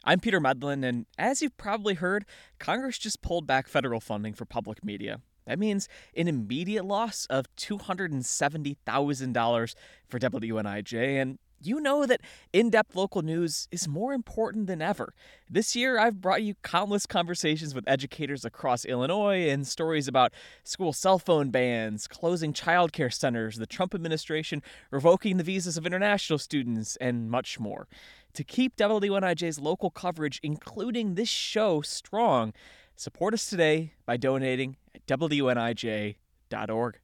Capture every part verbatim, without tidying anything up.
I'm Peter Medlin, and as you've probably heard, Congress just pulled back federal funding for public media. That means an immediate loss of two hundred seventy thousand dollars for W N I J, and you know that in-depth local news is more important than ever. This year, I've brought you countless conversations with educators across Illinois and stories about school cell phone bans, closing childcare centers, the Trump administration revoking the visas of international students, and much more. To keep W N I J's local coverage, including this show, strong, support us today by donating at W N I J dot org.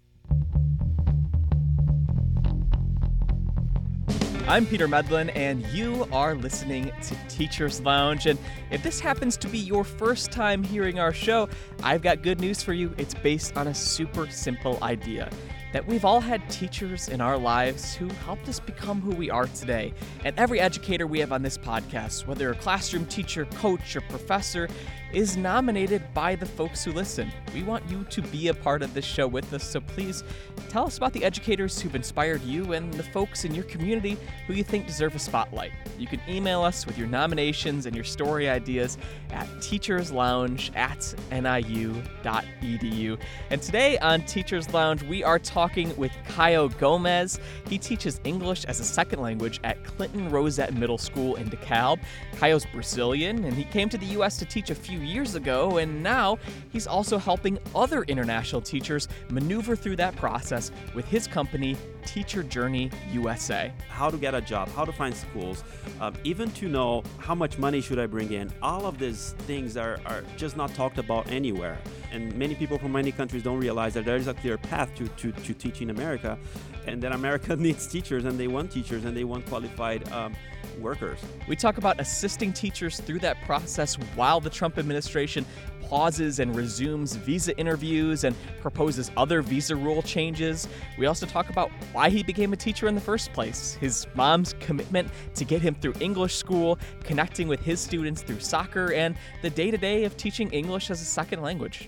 I'm Peter Medlin, and you are listening to Teachers Lounge. And if this happens to be your first time hearing our show, I've got good news for you. It's based on a super simple idea. That we've all had teachers in our lives who helped us become who we are today. And every educator we have on this podcast, whether a classroom teacher, coach, or professor, is nominated by the folks who listen. We want you to be a part of this show with us, so please tell us about the educators who've inspired you and the folks in your community who you think deserve a spotlight. You can email us with your nominations and your story ideas at teacherslounge at N I U dot E D U. And today on Teachers Lounge, we are talking with Caio Gomez. He teaches English as a second language at Clinton Rosette Middle School in DeKalb. Caio's Brazilian, and he came to the U S to teach a few years ago, and now he's also helping other international teachers maneuver through that process with his company, Teacher Journey U S A. How to get a job, how to find schools, um, even to know how much money should I bring in. All of these things are, are just not talked about anywhere. And many people from many countries don't realize that there is a clear path to, to, to teach in America, and that America needs teachers, and they want teachers, and they want qualified um, workers. We talk about assisting teachers through that process while the Trump administration pauses and resumes visa interviews and proposes other visa rule changes. We also talk about why he became a teacher in the first place, his mom's commitment to get him through English school, connecting with his students through soccer, and the day-to-day of teaching English as a second language.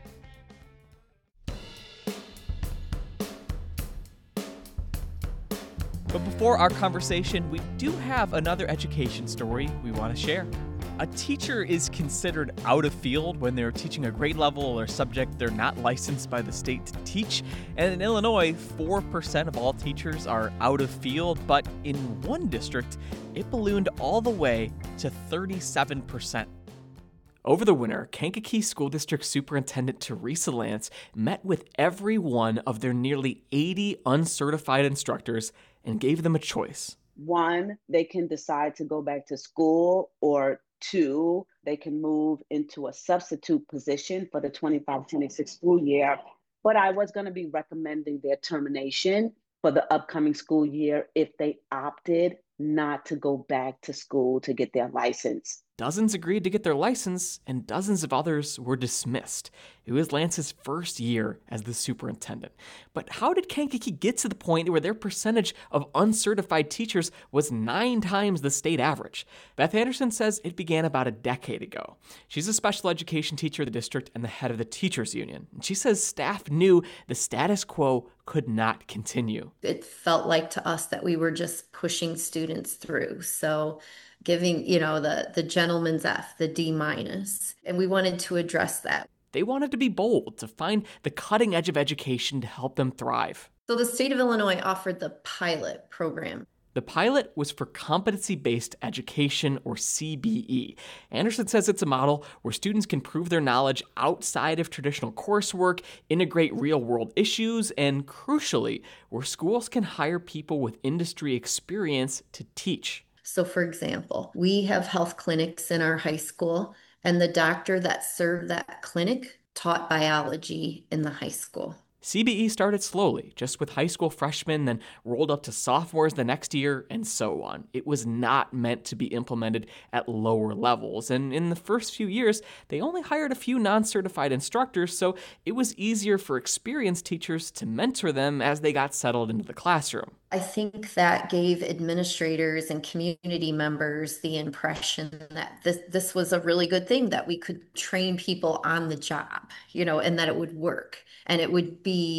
But before our conversation, we do have another education story we want to share. A teacher is considered out of field when they're teaching a grade level or subject they're not licensed by the state to teach. And in Illinois, four percent of all teachers are out of field, but in one district, it ballooned all the way to thirty-seven percent. Over the winter, Kankakee School District Superintendent Teresa Lance met with every one of their nearly eighty uncertified instructors and gave them a choice. One, they can decide to go back to school, or two, they can move into a substitute position for the twenty-five twenty-six school year. But I was going to be recommending their termination for the upcoming school year if they opted not to go back to school to get their license. Dozens agreed to get their license, and dozens of others were dismissed. It was Lance's first year as the superintendent. But how did Kankakee get to the point where their percentage of uncertified teachers was nine times the state average? Beth Anderson says it began about a decade ago. She's a special education teacher in the district and the head of the teachers union. And she says staff knew the status quo could not continue. It felt like to us that we were just pushing students through. So giving, you know, the, the gentleman's F, the D minus, and we wanted to address that. They wanted to be bold, to find the cutting edge of education to help them thrive. So the state of Illinois offered the pilot program. The pilot was for competency-based education, or C B E. Anderson says it's a model where students can prove their knowledge outside of traditional coursework, integrate real-world issues, and crucially, where schools can hire people with industry experience to teach. So for example, we have health clinics in our high school, and the doctor that served that clinic taught biology in the high school. C B E started slowly, just with high school freshmen, then rolled up to sophomores the next year, and so on. It was not meant to be implemented at lower levels, and in the first few years, they only hired a few non-certified instructors, so it was easier for experienced teachers to mentor them as they got settled into the classroom. I think that gave administrators and community members the impression that this this was a really good thing, that we could train people on the job, you know, and that it would work and it would be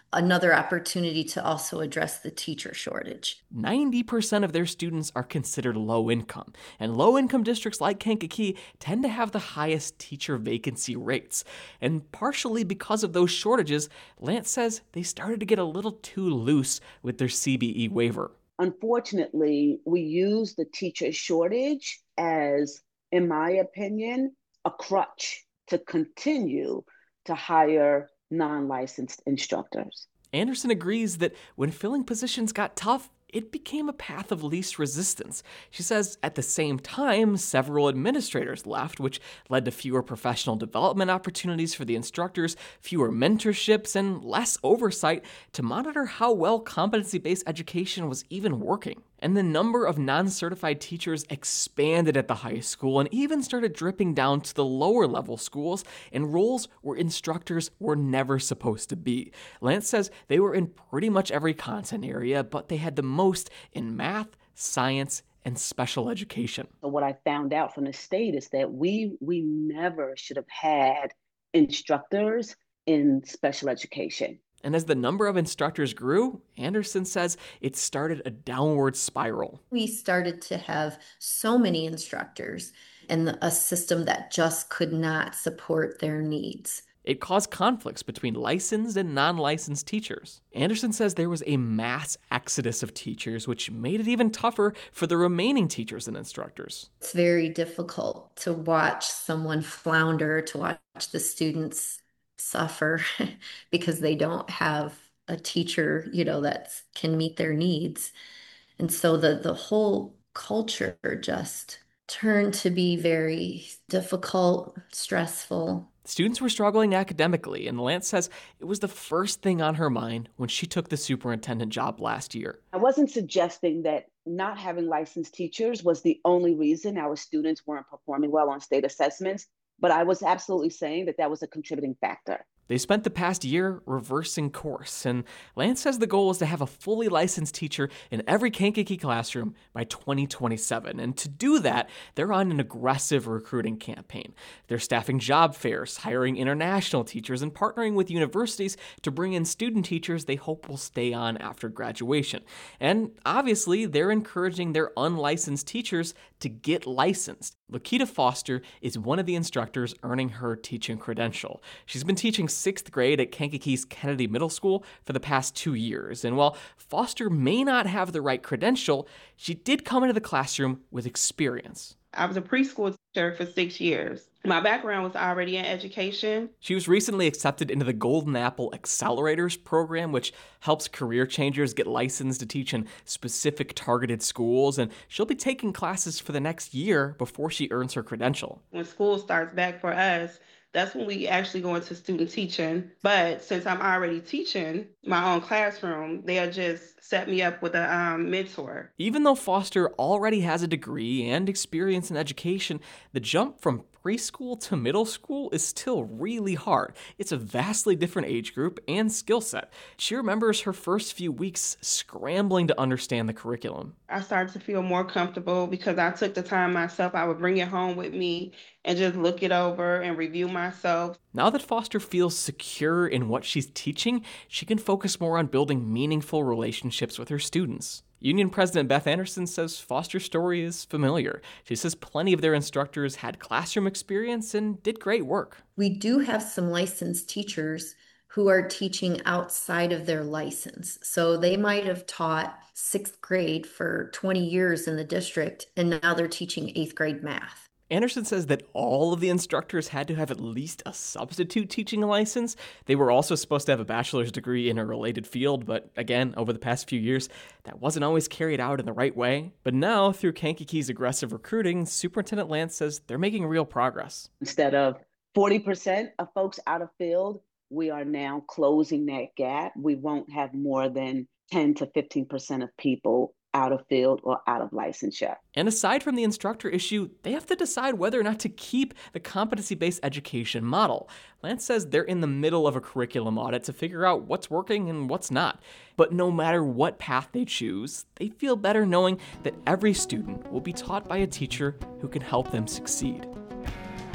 another opportunity to also address the teacher shortage. ninety percent of their students are considered low income, and low income districts like Kankakee tend to have the highest teacher vacancy rates. And partially because of those shortages, Lance says they started to get a little too loose with their C B E waiver. Unfortunately, we use the teacher shortage as, in my opinion, a crutch to continue to hire non-licensed instructors. Anderson agrees that when filling positions got tough, it became a path of least resistance. She says at the same time, several administrators left, which led to fewer professional development opportunities for the instructors, fewer mentorships, and less oversight to monitor how well competency-based education was even working. And the number of non-certified teachers expanded at the high school and even started dripping down to the lower level schools in roles where instructors were never supposed to be. Lance says they were in pretty much every content area, but they had the most in math, science, and special education. So what I found out from the state is that we we never should have had instructors in special education. And as the number of instructors grew, Anderson says it started a downward spiral. We started to have so many instructors and a system that just could not support their needs. It caused conflicts between licensed and non-licensed teachers. Anderson says there was a mass exodus of teachers, which made it even tougher for the remaining teachers and instructors. It's very difficult to watch someone flounder, to watch the students suffer because they don't have a teacher, you know, that can meet their needs. And so the the whole culture just turned to be very difficult, stressful. Students were struggling academically, and Lance says it was the first thing on her mind when she took the superintendent job last year. I wasn't suggesting that not having licensed teachers was the only reason our students weren't performing well on state assessments, but I was absolutely saying that that was a contributing factor. They spent the past year reversing course, and Lance says the goal is to have a fully licensed teacher in every Kankakee classroom by twenty twenty-seven. And to do that, they're on an aggressive recruiting campaign. They're staffing job fairs, hiring international teachers, and partnering with universities to bring in student teachers they hope will stay on after graduation. And obviously, they're encouraging their unlicensed teachers to get licensed. Lakita Foster is one of the instructors earning her teaching credential. She's been teaching sixth grade at Kankakee's Kennedy Middle School for the past two years. And while Foster may not have the right credential, she did come into the classroom with experience. I was a preschool teacher for six years. My background was already in education. She was recently accepted into the Golden Apple Accelerators program, which helps career changers get licensed to teach in specific targeted schools, and she'll be taking classes for the next year before she earns her credential. When school starts back for us, that's when we actually go into student teaching. But since I'm already teaching my own classroom, they'll just set me up with a um, mentor. Even though Foster already has a degree and experience in education, the jump from preschool to middle school is still really hard. It's a vastly different age group and skill set. She remembers her first few weeks scrambling to understand the curriculum. I started to feel more comfortable because I took the time myself. I would bring it home with me and just look it over and review myself. Now that Foster feels secure in what she's teaching, she can focus more on building meaningful relationships with her students. Union President Beth Anderson says Foster's story is familiar. She says plenty of their instructors had classroom experience and did great work. We do have some licensed teachers who are teaching outside of their license. So they might have taught sixth grade for twenty years in the district, and now they're teaching eighth grade math. Anderson says that all of the instructors had to have at least a substitute teaching license. They were also supposed to have a bachelor's degree in a related field, but again, over the past few years, that wasn't always carried out in the right way. But now, through Kankakee's aggressive recruiting, Superintendent Lance says they're making real progress. Instead of forty percent of folks out of field, we are now closing that gap. We won't have more than ten to fifteen percent of people out of field or out of licensure. And aside from the instructor issue, they have to decide whether or not to keep the competency-based education model. Lance says they're in the middle of a curriculum audit to figure out what's working and what's not. But no matter what path they choose, they feel better knowing that every student will be taught by a teacher who can help them succeed.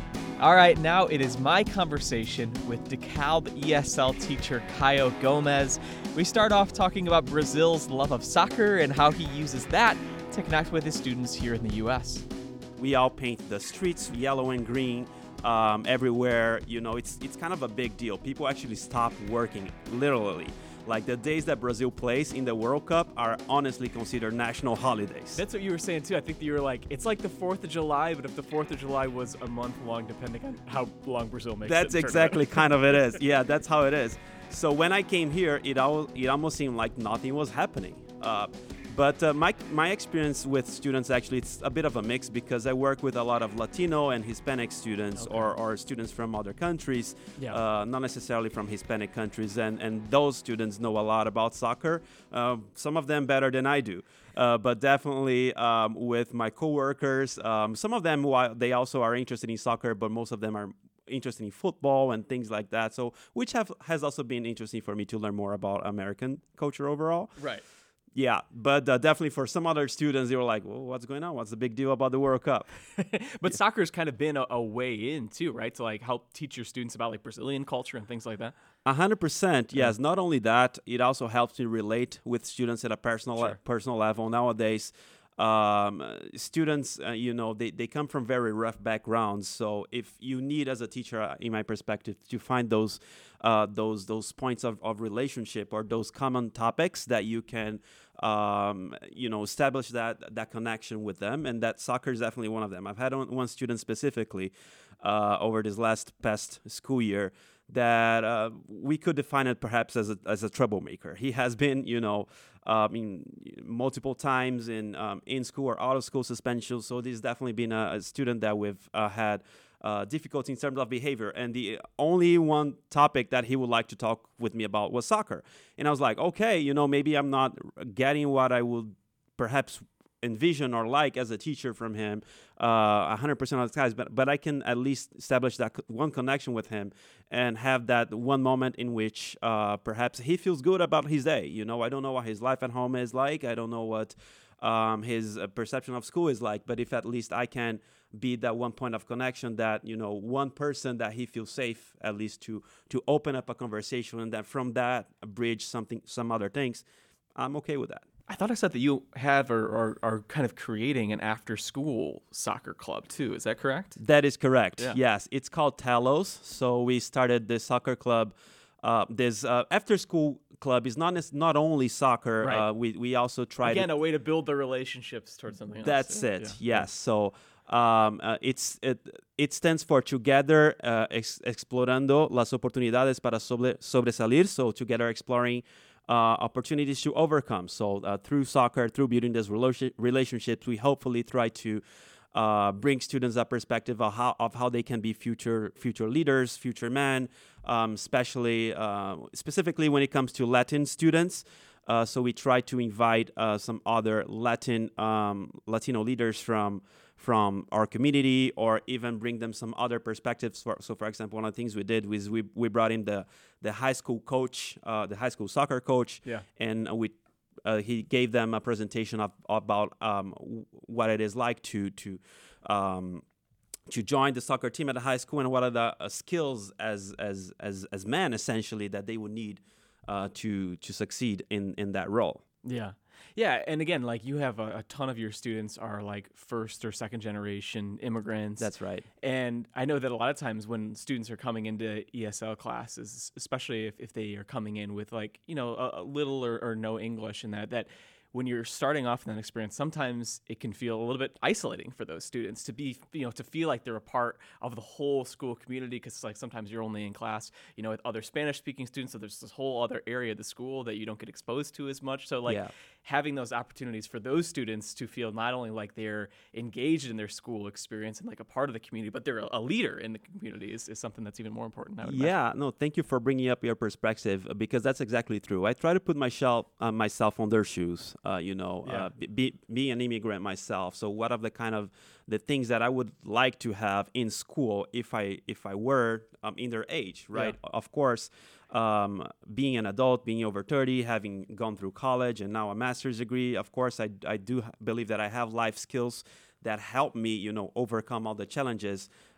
All right, now it is my conversation with DeKalb E S L teacher Caio Gomes. We start off talking about Brazil's love of soccer and how he uses that to connect with his students here in the U S. We all paint the streets yellow and green um, everywhere. You know, it's it's kind of a big deal. People actually stop working, literally. Like the days that Brazil plays in the World Cup are honestly considered national holidays. That's what you were saying too. I think that you were like, it's like the fourth of July, but if the fourth of July was a month long, depending on how long Brazil makes That's it. That's exactly kind of it is. Yeah, that's how it is. So when I came here, it, al- it almost seemed like nothing was happening. Uh, But uh, my my experience with students, actually, it's a bit of a mix because I work with a lot of Latino and Hispanic students, okay. or, or students from other countries, yeah. uh, not necessarily from Hispanic countries. And, and those students know a lot about soccer, uh, some of them better than I do. Uh, but definitely um, with my coworkers, um, some of them, while they also are interested in soccer, but most of them are interested in football and things like that. So which have, has also been interesting for me to learn more about American culture overall. Right. Yeah, but uh, definitely for some other students, they were like, well, what's going on? What's the big deal about the World Cup? But yeah. Soccer's kind of been a, a way in, too, right? To, like, help teach your students about, like, Brazilian culture and things like that? A hundred percent, yes. Not only that, it also helps you relate with students at a personal sure. le- personal level. Nowadays, um, students, uh, you know, they, they come from very rough backgrounds. So if you need, as a teacher, uh, in my perspective, to find those uh, those those points of, of relationship or those common topics that you can um, you know, establish that that connection with them, and that soccer is definitely one of them. I've had one student specifically uh, over this last past school year that uh, we could define it perhaps as a as a troublemaker. He has been, you know, uh, I mean, multiple times in um, in school or out of school suspension. So this has definitely been a, a student that we've uh, had uh, difficulty in terms of behavior. And the only one topic that he would like to talk with me about was soccer. And I was like, okay, you know, maybe I'm not getting what I would perhaps envision or like as a teacher from him uh, one hundred percent of the times, but, but I can at least establish that co- one connection with him and have that one moment in which uh, perhaps he feels good about his day. You know, I don't know what his life at home is like. I don't know what um, his uh, perception of school is like, but if at least I can be that one point of connection, that, you know, one person that he feels safe at least to to open up a conversation, and that from that bridge something, some other things, I'm okay with that. I thought I said that you have or are, are kind of creating an after-school soccer club too. Is that correct? That is correct. Yeah. Yes, it's called Talos. So we started this soccer club. Uh, this uh, after-school club is not not only soccer. Right. Uh, we we also try again to, a way to build the relationships towards something else. That's yeah. it. Yeah. Yes. So um, uh, it's it it stands for Together uh, ex- Explorando las oportunidades para sobre, sobresalir. So together exploring Uh, opportunities to overcome. So uh, through soccer, through building these relo- relationships, we hopefully try to uh, bring students a perspective of how of how they can be future future leaders, future men, um, especially uh, specifically when it comes to Latin students. Uh, so we try to invite uh, some other Latin um, Latino leaders from from our community, or even bring them some other perspectives. For, so, for example, one of the things we did was we we brought in the the high school coach, uh, the high school soccer coach, yeah. and we uh, he gave them a presentation of about um, what it is like to to um, to join the soccer team at the high school, and what are the uh, skills as as as as men essentially that they would need uh, to to succeed in in that role. Yeah. Yeah, and again, like you have a, a ton of your students are like first or second generation immigrants. That's right. And I know that a lot of times when students are coming into E S L classes, especially if, if they are coming in with like, you know, a, a little or, or no English and that, that when you're starting off in that experience, sometimes it can feel a little bit isolating for those students to be, you know, to feel like they're a part of the whole school community, because like sometimes you're only in class, you know, with other Spanish-speaking students, so there's this whole other area of the school that you don't get exposed to as much. So like yeah. having those opportunities for those students to feel not only like they're engaged in their school experience and like a part of the community, but they're a leader in the community is, is something that's even more important. I would yeah, imagine. no, thank you for bringing up your perspective, because that's exactly true. I try to put myself uh, myself on their shoes. Uh, you know, Yeah. uh, be, be an immigrant myself. So what are the kind of the things that I would like to have in school if I if I were um, in their age, right? Yeah. Of course, um, being an adult, being over thirty, having gone through college and now a master's degree, of course, I, I do believe that I have life skills that help me, you know, overcome all the challenges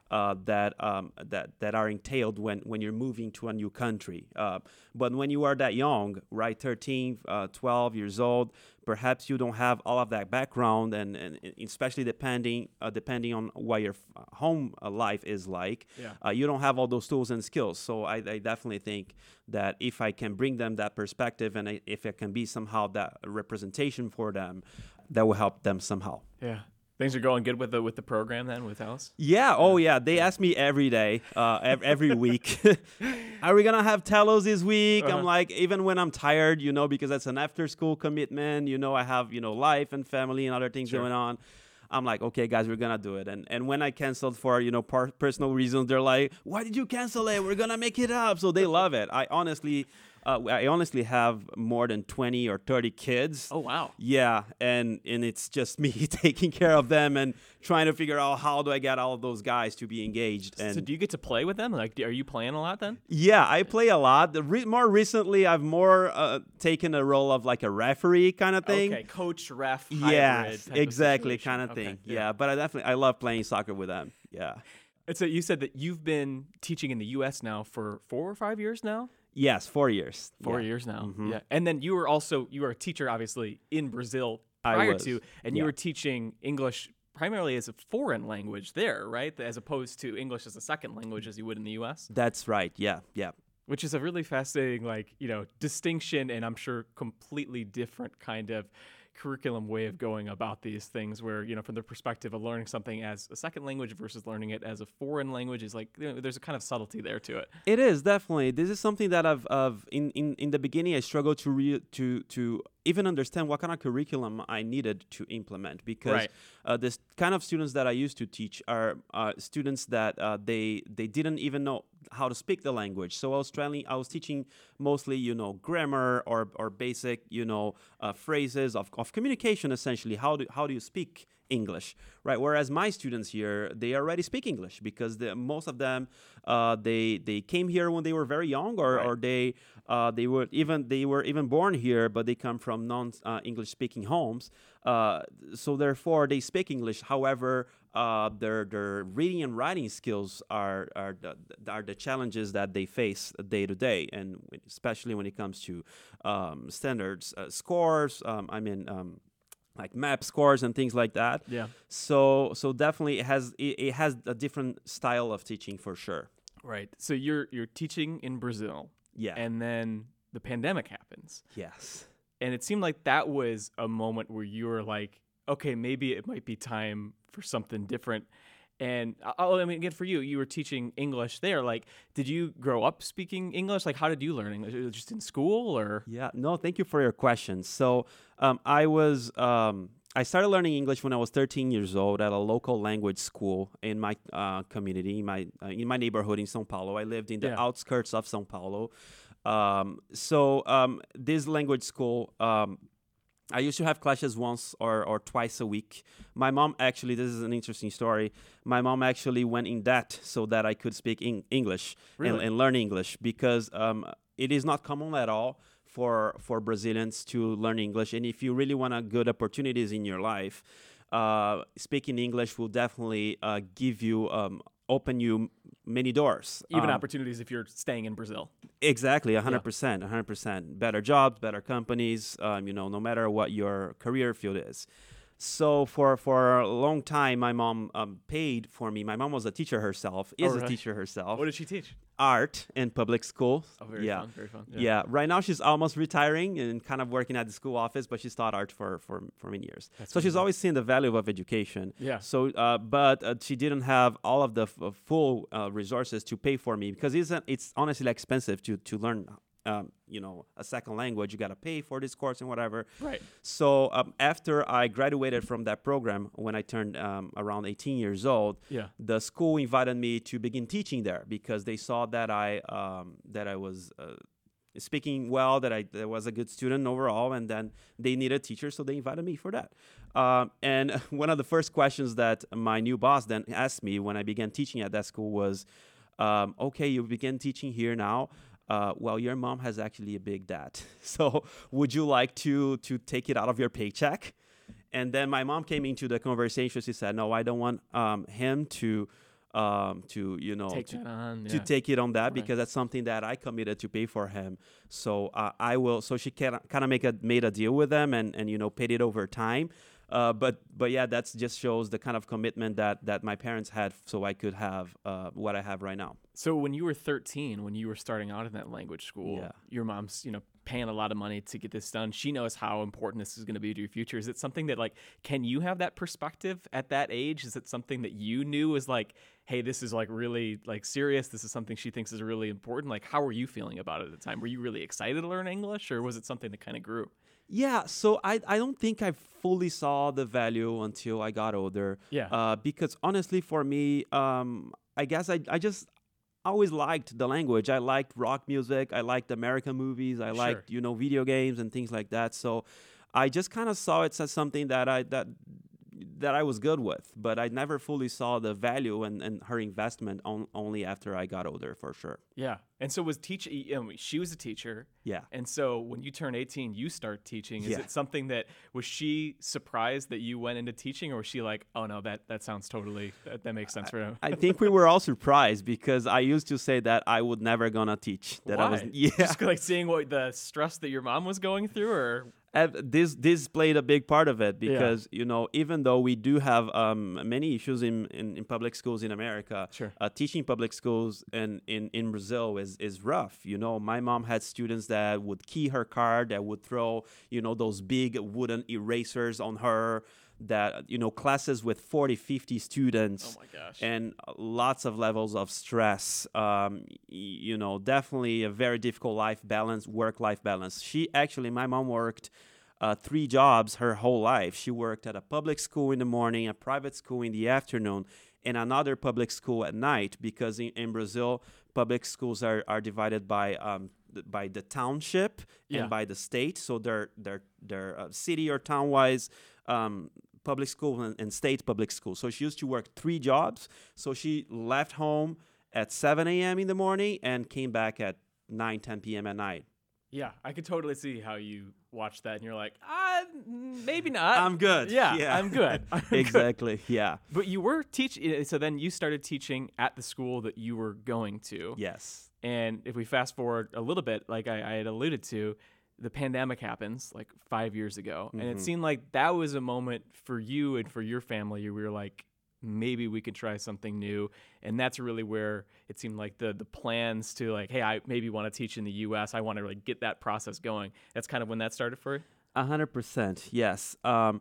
uh, that um, that that are entailed when, when you're moving to a new country. Uh, but when you are that young, right, thirteen, uh, twelve years old, perhaps you don't have all of that background, and, and especially depending uh, depending on what your home life is like, yeah. uh, you don't have all those tools and skills. So I, I definitely think that if I can bring them that perspective, and I, if it can be somehow that representation for them, that will help them somehow. Yeah. Things are going good with the with the program then, with Alice? Yeah. Oh, yeah. They ask me every day, uh, every, every week, are we going to have telos this week? Uh-huh. I'm like, even when I'm tired, you know, because that's an after school commitment, you know, I have, you know, life and family and other things Sure. going on. I'm like, okay, guys, we're going to do it. And and when I canceled for, you know, par- personal reasons, they're like, why did you cancel it? We're going to make it up. So they love it. I honestly... Uh, I honestly have more than twenty or thirty kids. Oh, wow. Yeah, and, and it's just me taking care of them and trying to figure out how do I get all of those guys to be engaged. And so do you get to play with them? Like, are you playing a lot then? yeah, I play a lot. The re- more recently, I've more uh, taken a role of like a referee kind of thing. Okay, coach, ref, hybrid Yes, type exactly, of kind of situation. thing. Okay, Yeah. but I definitely, I love playing soccer with them. Yeah. And so you said that you've been teaching in the U S now for four or five years now? Yes, four years. Four Yeah. years now. Mhm. Yeah. And then you were also, you were a teacher, obviously, in Brazil I prior was, to, and you yeah. were teaching English primarily as a foreign language there, right? As opposed to English as a second language as you would in the U S? That's right. Yeah, yeah. Which is a really fascinating, like, you know, distinction, and I'm sure completely different kind of curriculum way of going about these things, where, you know, from the perspective of learning something as a second language versus learning it as a foreign language is like, you know, there's a kind of subtlety there to it. It is, definitely. This is something that I've, I've in, in, in the beginning, I struggled to re- to to even understand what kind of curriculum I needed to implement, because Right. uh, this kind of students that I used to teach are uh, students that uh, they they didn't even know how to speak the language. So I was trying, I was teaching mostly, you know, grammar or or basic, you know, uh, phrases of, of communication, essentially. How do how do you speak English, right? Whereas my students here, they already speak English, because the, most of them, uh, they they came here when they were very young, or Right. or they uh, they were even they were even born here, but they come from non uh, English speaking homes. Uh, so therefore, they speak English. However, uh, their their reading and writing skills are are the, are the challenges that they face day to day, and especially when it comes to um, standards uh, scores. Um, I mean. Um, like map scores and things like that. Yeah. So so definitely it has it, it has a different style of teaching for sure. Right. So you're you're teaching in Brazil, Yeah. and then the pandemic happens. yes. And it seemed like that was a moment where you were like, okay, maybe it might be time for something different. And oh, I mean, again, for you, you were teaching English there. Like, did you grow up speaking English? Like, how did you learn English? Was it just in school, or? Yeah. No, thank you for your question. So um, I was um, I started learning English when I was thirteen years old at a local language school in my uh, community, in my uh, in my neighborhood in São Paulo. I lived in the Yeah. outskirts of São Paulo. Um, so um, this language school. Um, I used to have classes once or, or twice a week. My mom actually, this is an interesting story. My mom actually went in debt so that I could speak in English and, Really? and learn English, because um, it is not common at all for for Brazilians to learn English. And if you really want a good opportunities in your life, uh, speaking English will definitely uh, give you um, open you many doors. Even Um, opportunities if you're staying in Brazil. Exactly, one hundred percent, one hundred percent. Better jobs, better companies, um, you know, no matter what your career field is. So for, for a long time, my mom um, paid for me. My mom was a teacher herself, is really? a teacher herself. What did she teach? Art in public school. Oh, very yeah. fun, very fun. Yeah. Right now she's almost retiring and kind of working at the school office, but she's taught art for, for, for many years. That's so she's amazing. always seen the value of education. Yeah. So, uh, but uh, she didn't have all of the f- uh, full uh, resources to pay for me, because it's, it's honestly expensive to, to learn, um, you know, a second language. You got to pay for this course and whatever. Right. So um, after I graduated from that program, when I turned um, around eighteen years old, Yeah. the school invited me to begin teaching there, because they saw that I um, that I was uh, speaking well, that I, that I was a good student overall, and then they needed teachers, so they invited me for that. Um, and one of the first questions that my new boss then asked me when I began teaching at that school was, um, "Okay, you begin teaching here now. Uh, well, your mom has actually a big debt. So would you like to to take it out of your paycheck?" And then my mom came into the conversation. She said, "No, I don't want um, him to um, to you know Take to, that on, to yeah. take it on that Right. because that's something that I committed to pay for him. So uh, I will. So she kind of kind of make a made a deal with them and and you know paid it over time. Uh, but but yeah, that's just shows the kind of commitment that that my parents had, so I could have uh, what I have right now. So when you were thirteen, when you were starting out in that language school, Yeah. your mom's, you know, paying a lot of money to get this done. She knows how important this is going to be to your future. Is it something that, like, can you have that perspective at that age? Is it something that you knew was like, hey, this is like really like serious. This is something she thinks is really important. Like, how were you feeling about it at the time? Were you really excited to learn English, or was it something that kind of grew? Yeah, so I, I don't think I fully saw the value until I got older. Yeah. Uh, because honestly, for me, um, I guess I, I just always liked the language. I liked rock music. I liked American movies. I Sure. liked, you know, video games and things like that. So I just kind of saw it as something that I that that I was good with, but I never fully saw the value and, and her investment on, only after I got older, for sure. Yeah. And so was teach, you know, she was a teacher. Yeah. And so when you turn eighteen, you start teaching. Is Yeah. it something that, was she surprised that you went into teaching, or was she like, oh no, that, that sounds totally, that, that makes sense for him? I think we were all surprised because I used to say that I would never gonna teach. That Why? I was yeah. Just like seeing what the stress that your mom was going through, or? Uh, this this played a big part of it because you know even though we do have um, many issues in, in, in public schools in America, Sure. uh, teaching public schools in, in, in Brazil is, is rough. You know, my mom had students that would key her car, that would throw you know those big wooden erasers on her. That you know classes with forty, fifty students. Oh my gosh. And lots of levels of stress. Um, y- you know, definitely a very difficult life balance, work-life balance. She actually, my mom worked uh, three jobs her whole life. She worked at a public school in the morning, a private school in the afternoon, and another public school at night. Because in, in Brazil, public schools are, are divided by um, th- by the township Yeah. and by the state. So they're they're they're uh, city or town wise. Um, public school and, and state public school. So she used to work three jobs. So she left home at seven a.m. in the morning and came back at nine, ten p.m. at night. Yeah, I could totally see how you watch that and you're like, ah, maybe not. I'm good. Yeah, Yeah. I'm good. I'm good. Exactly. Yeah. But you were teaching, so then you started teaching at the school that you were going to. Yes. And if we fast forward a little bit, like I, I had alluded to, the pandemic happens like five years ago. And it Mhm. seemed like that was a moment for you and for your family. We were like, maybe we could try something new. And that's really where it seemed like the the plans to like, hey, I maybe want to teach in the U S. I want to like get that process going. That's kind of when that started for you? A hundred percent. Yes. Um,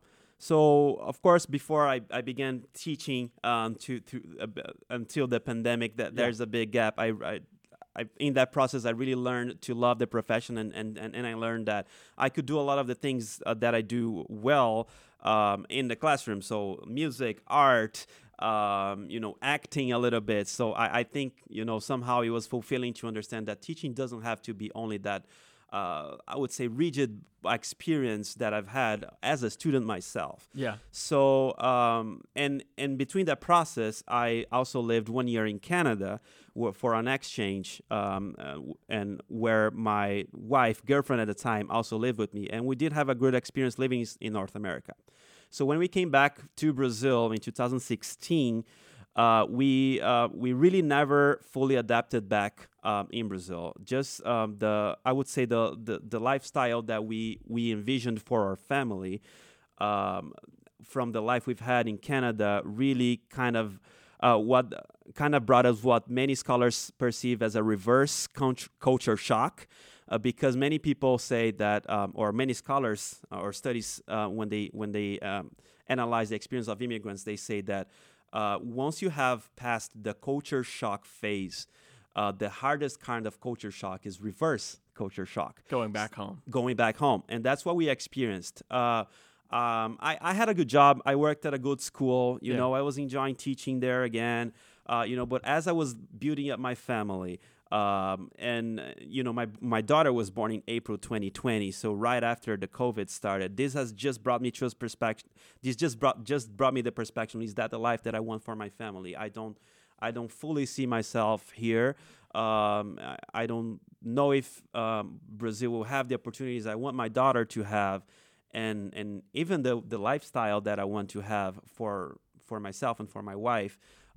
so of course, before I, I began teaching um, to, to uh, b- until the pandemic, that Yeah. there's a big gap. I, I I, in that process, I really learned to love the profession, and, and, and, and I learned that I could do a lot of the things uh, that I do well um, in the classroom. So music, art, um, you know, acting a little bit. So I, I think, you know, somehow it was fulfilling to understand that teaching doesn't have to be only that, uh, I would say, rigid experience that I've had as a student myself. Yeah. So, um, and and between that process, I also lived one year in Canada wh- for an exchange, um, uh, w- and where my wife, girlfriend at the time, also lived with me, and we did have a good experience living is- in North America. So when we came back to Brazil in two thousand sixteen, uh, we uh, we really never fully adapted back um, in Brazil. Just um, the I would say the, the the lifestyle that we we envisioned for our family um, from the life we've had in Canada really kind of uh, what kind of brought us what many scholars perceive as a reverse cult- culture shock. Uh, because many people say that, um, or many scholars or studies, uh, when they when they um, analyze the experience of immigrants, they say that uh, once you have passed the culture shock phase, uh, the hardest kind of culture shock is reverse culture shock. Going back home. Going back home, and that's what we experienced. Uh, um, I, I had a good job. I worked at a good school. You Yeah. know, I was enjoying teaching there again. Uh, you know, but as I was building up my family. Um, and uh, you know, my my daughter was born in April twenty twenty, so right after the COVID started. This has just brought me to a perspective. This just brought just brought me the perspective: is that the life that I want for my family? I don't, I don't fully see myself here. Um, I, I don't know if um, Brazil will have the opportunities I want my daughter to have, and and even the the lifestyle that I want to have for for myself and for my wife.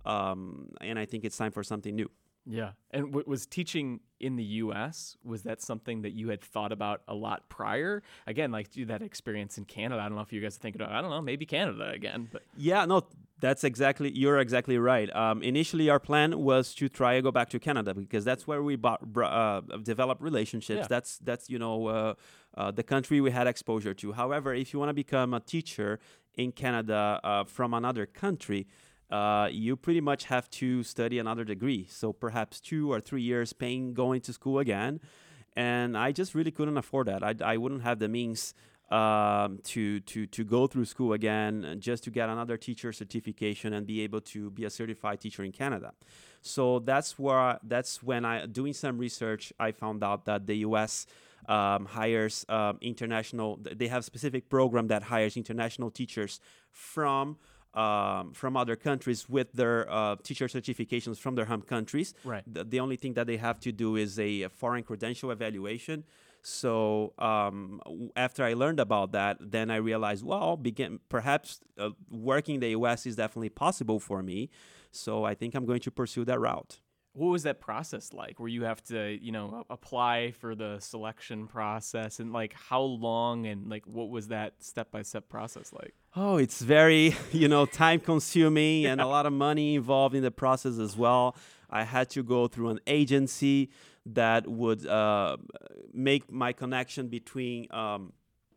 um, and I think it's time for something new. Yeah. And w- was teaching in the U S, was that something that you had thought about a lot prior? Again, like do that experience in Canada. I don't know if you guys are thinking about, I don't know, maybe Canada again. But Yeah, no, that's exactly, you're exactly right. Um, initially, our plan was to try to go back to Canada because that's where we bought, br- uh, developed relationships. Yeah. That's, that's you know, uh, uh, the country we had exposure to. However, if you want to become a teacher in Canada uh, from another country, Uh, you pretty much have to study another degree. So perhaps two or three years paying going to school again. And I just really couldn't afford that. I, I wouldn't have the means um, to, to, to go through school again just to get another teacher certification and be able to be a certified teacher in Canada. So that's where that's when I, doing some research, I found out that the U S um, hires um, international, they have a specific program that hires international teachers from Um, from other countries with their uh, teacher certifications from their home countries. Right. The, the only thing that they have to do is a, a foreign credential evaluation. So um, w- after I learned about that, then I realized, well, begin, perhaps uh, working in the U S is definitely possible for me. So I think I'm going to pursue that route. what was that process like where you have to, you know, a- apply for the selection process, and like how long and like what was that step-by-step process like? Oh, it's very, you know, time consuming and a lot of money involved in the process as well. I had to go through an agency that would uh, make my connection between um,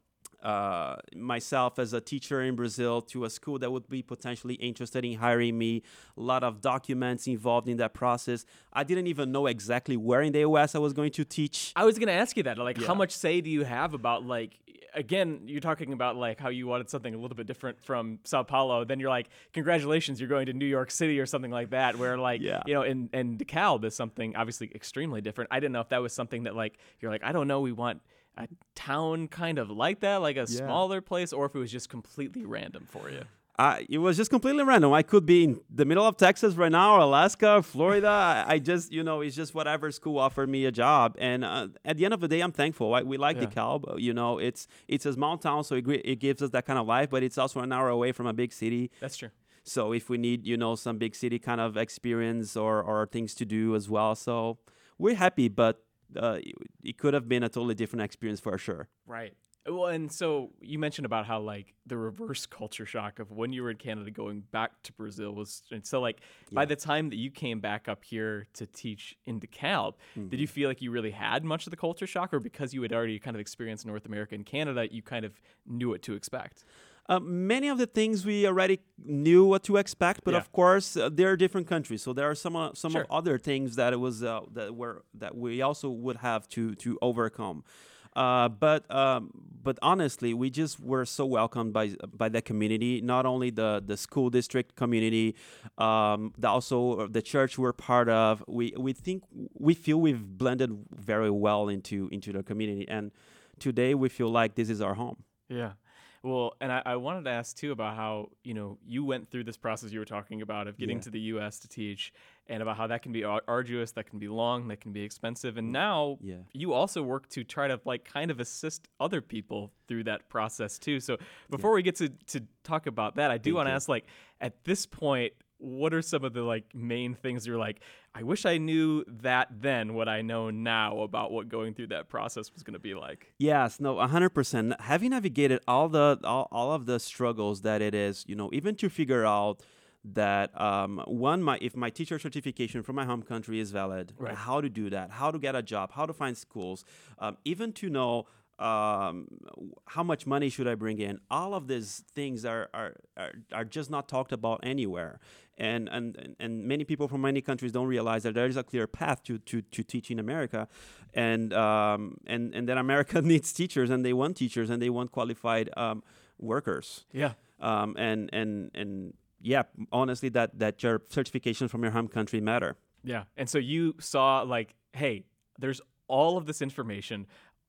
uh, myself as a teacher in Brazil to a school that would be potentially interested in hiring me. A lot of documents involved in that process. I didn't even know exactly where in the U S I was going to teach. I was going to ask you that. Like, Yeah. how much say do you have about, like, again, you're talking about, like, how you wanted something a little bit different from Sao Paulo. Then you're like, congratulations, you're going to New York City or something like that, where, like, Yeah. you know, and, and DeKalb is something obviously extremely different. I didn't know if that was something that, like, you're like, I don't know, we want a town kind of like that, like a Yeah. smaller place, or if it was just completely random for you. Uh, it was just completely random. I could be in the middle of Texas right now, or Alaska, Florida. I, I just, you know, it's just whatever school offered me a job. And uh, at the end of the day, I'm thankful. I, we like Yeah. DeKalb. You know, it's it's a small town, so it, gri- it gives us that kind of life. But it's also an hour away from a big city. That's true. So if we need, you know, some big city kind of experience or, or things to do as well. So we're happy, but uh, it, it could have been a totally different experience for sure. Right. Well, and so you mentioned about how, like, the reverse culture shock of when you were in Canada going back to Brazil was, and so, like, by Yeah. the time that you came back up here to teach in DeKalb, did you feel like you really had much of the culture shock, or because you had already kind of experienced North America and Canada, you kind of knew what to expect? Uh, many of the things we already knew what to expect, but Yeah. of course uh, they're different countries, so there are some uh, some Sure. of other things that it was uh, that were that we also would have to to overcome. Uh, but um, but honestly, we just were so welcomed by by the community, not only the the school district community, um, the, also the church we're part of. We we think we feel we've blended very well into into the community, and today we feel like this is our home. Yeah. Well, and I, I wanted to ask too about how, you know, you went through this process you were talking about of getting Yeah. to the U S to teach, and about how that can be ar- arduous, that can be long, that can be expensive. And now Yeah. you also work to try to, like, kind of assist other people through that process too. So before we get to, to talk about that, I do Thank want to you. ask, like, at this point, what are some of the, like, main things you're like, I wish I knew that then what I know now about what going through that process was going to be like? Yes, no, one hundred percent. Having navigated all the all, all of the struggles that it is, you know, even to figure out that um, one, my if my teacher certification from my home country is valid, Right. how to do that, how to get a job, how to find schools, um, even to know um, how much money should I bring in. All of these things are are, are, are just not talked about anywhere. And, and and many people from many countries don't realize that there is a clear path to, to, to teach in America, and um and and that America needs teachers, and they want teachers, and they want qualified um, workers. Yeah. Um, and and and yeah, honestly, that that your certifications from your home country matter. Yeah. And so you saw, like, hey, there's all of this information.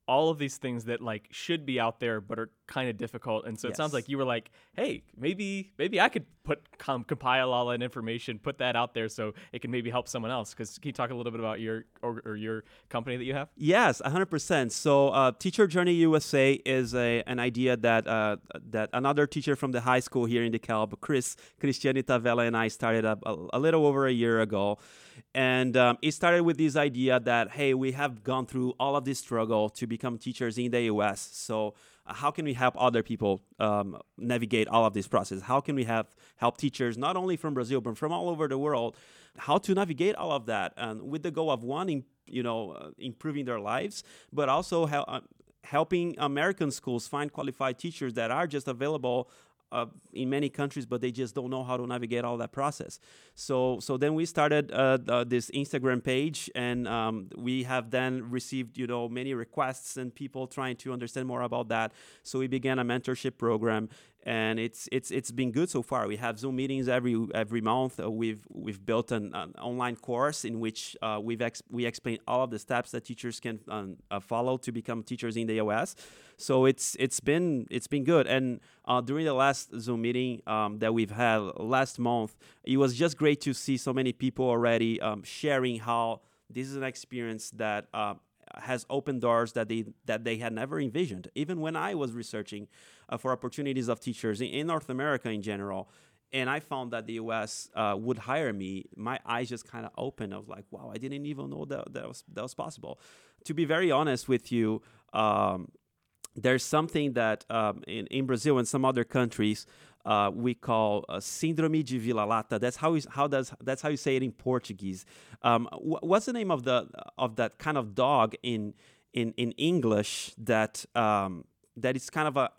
all of these things that like should be out there but are kind of difficult. And so it sounds Yes. like you were like, hey, maybe maybe I could put com- compile all that information, put that out there so it can maybe help someone else. Because can you talk a little bit about your or, or your company that you have? Yes, one hundred percent. So, uh, Teacher Journey U S A is a an idea that uh, that another teacher from the high school here in DeKalb, Chris Cristiani Tavella, and I started up a, a little over a year ago. And um, it started with this idea that, hey, we have gone through all of this struggle to become teachers in the U S. So uh, how can we help other people um, navigate all of this process? How can we have help teachers not only from Brazil but from all over the world how to navigate all of that, and with the goal of one, in, you know, uh, improving their lives, but also hel- uh, helping American schools find qualified teachers that are just available Uh, in many countries, but they just don't know how to navigate all that process. So, so then we started uh, the, this Instagram page, and um, we have then received, you know, many requests and people trying to understand more about that. So we began a mentorship program, and it's it's it's been good so far. We have Zoom meetings every every month. Uh, we've we've built an, an online course in which uh, we've ex- we explain all of the steps that teachers can um, uh, follow to become teachers in the U S. So it's it's been it's been good. And uh, during the last Zoom meeting um, that we've had last month, it was just great to see so many people already um, sharing how this is an experience that uh, has opened doors that they that they had never envisioned. Even when I was researching uh, for opportunities of teachers in, in North America in general, and I found that the U S uh, would hire me, my eyes just kind of opened. I was like, wow, I didn't even know that that was that was possible. To be very honest with you, um, there's something that um, in, in Brazil and some other countries uh, we call uh, síndrome de vira-lata. That's how we, how does that's how you say it in Portuguese. Um, wh- what's the name of the of that kind of dog in in, in English that um, that is kind of a,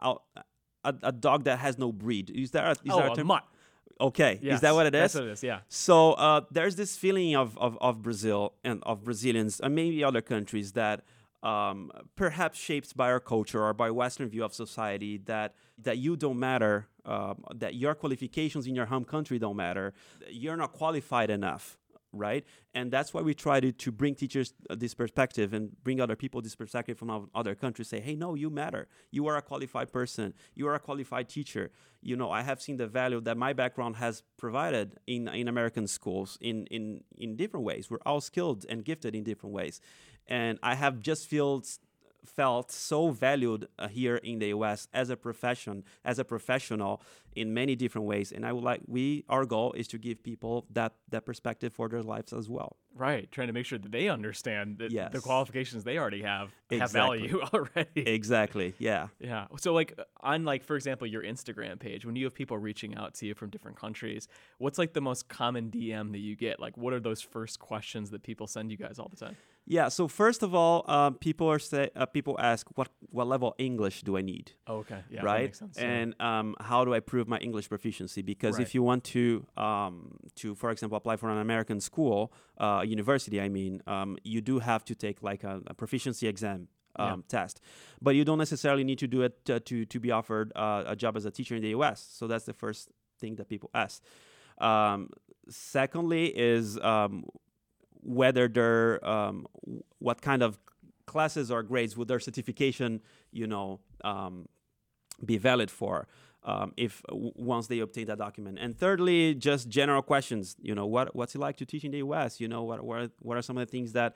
a a dog that has no breed? Is there a, is oh, there a a term? mutt. Okay, Yes, is that what it is? That's what it is, yeah. So uh, there's this feeling of, of, of Brazil and of Brazilians and maybe other countries that um, perhaps shaped by our culture or by Western view of society that that you don't matter, um, that your qualifications in your home country don't matter, you're not qualified enough, right? And that's why we try to, to bring teachers uh, this perspective and bring other people this perspective from other countries. Say, hey, no, you matter. You are a qualified person. You are a qualified teacher. You know, I have seen the value that my background has provided in, in American schools in, in, in different ways. We're all skilled and gifted in different ways. And I have just felt felt so valued uh, here in the U S as a profession, as a professional in many different ways. And I would like, we, our goal is to give people that, that perspective for their lives as well. Right. Trying to make sure that they understand that Yes. the qualifications they already have have Exactly. value already. Exactly. Yeah. Yeah. So like on like, for example, your Instagram page, when you have people reaching out to you from different countries, what's like the most common D M that you get? Like what are those first questions that people send you guys all the time? Yeah. So first of all, um, people are say, uh, people ask what what level of English do I need? Oh, okay. Yeah. That Right. makes sense. Yeah. And um, how do I prove my English proficiency? Because Right. if you want to um, to, for example, apply for an American school, uh, university, I mean, um, you do have to take like a, a proficiency exam. Um, Yeah. test, but you don't necessarily need to do it uh, to to be offered uh, a job as a teacher in the U S. So that's the first thing that people ask. Um, secondly, is um, whether they're um, w- what kind of classes or grades would their certification, you know, um, be valid for um, if w- once they obtain that document. And thirdly, just general questions. You know, what what's it like to teach in the U S? You know, what what are, what are some of the things that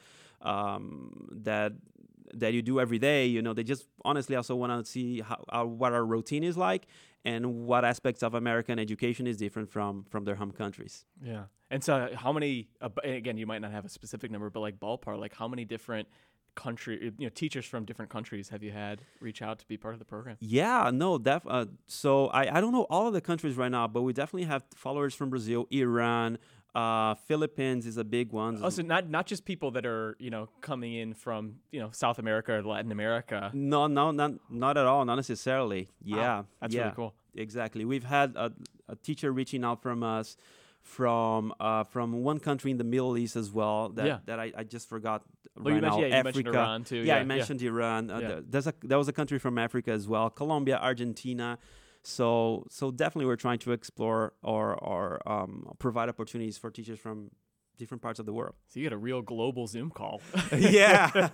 um, that that you do every day? You know, they just honestly also want to see how, how what our routine is like and what aspects of American education is different from from their home countries. Yeah. And so how many, uh, b- again, you might not have a specific number, but like ballpark, like how many different country, you know, teachers from different countries have you had reach out to be part of the program? Yeah, no, def. Uh, so I, I don't know all of the countries right now, but we definitely have followers from Brazil, Iran, uh, Philippines is a big one. Oh, so not not just people that are, you know, coming in from, you know, South America or Latin America. No, no, not not at all, not necessarily. Yeah, Wow, that's yeah, really cool. Exactly. We've had a, a teacher reaching out from us from uh, from one country in the Middle East as well. That Yeah. that I, I just forgot Well, right you mentioned, now. yeah, you Africa. mentioned Iran too. Yeah, Yeah, I mentioned Iran. Uh, Yeah. th- There's a there was a country from Africa as well. Colombia, Argentina. So so definitely we're trying to explore or or um, provide opportunities for teachers from different parts of the world. So you get a real global Zoom call. yeah,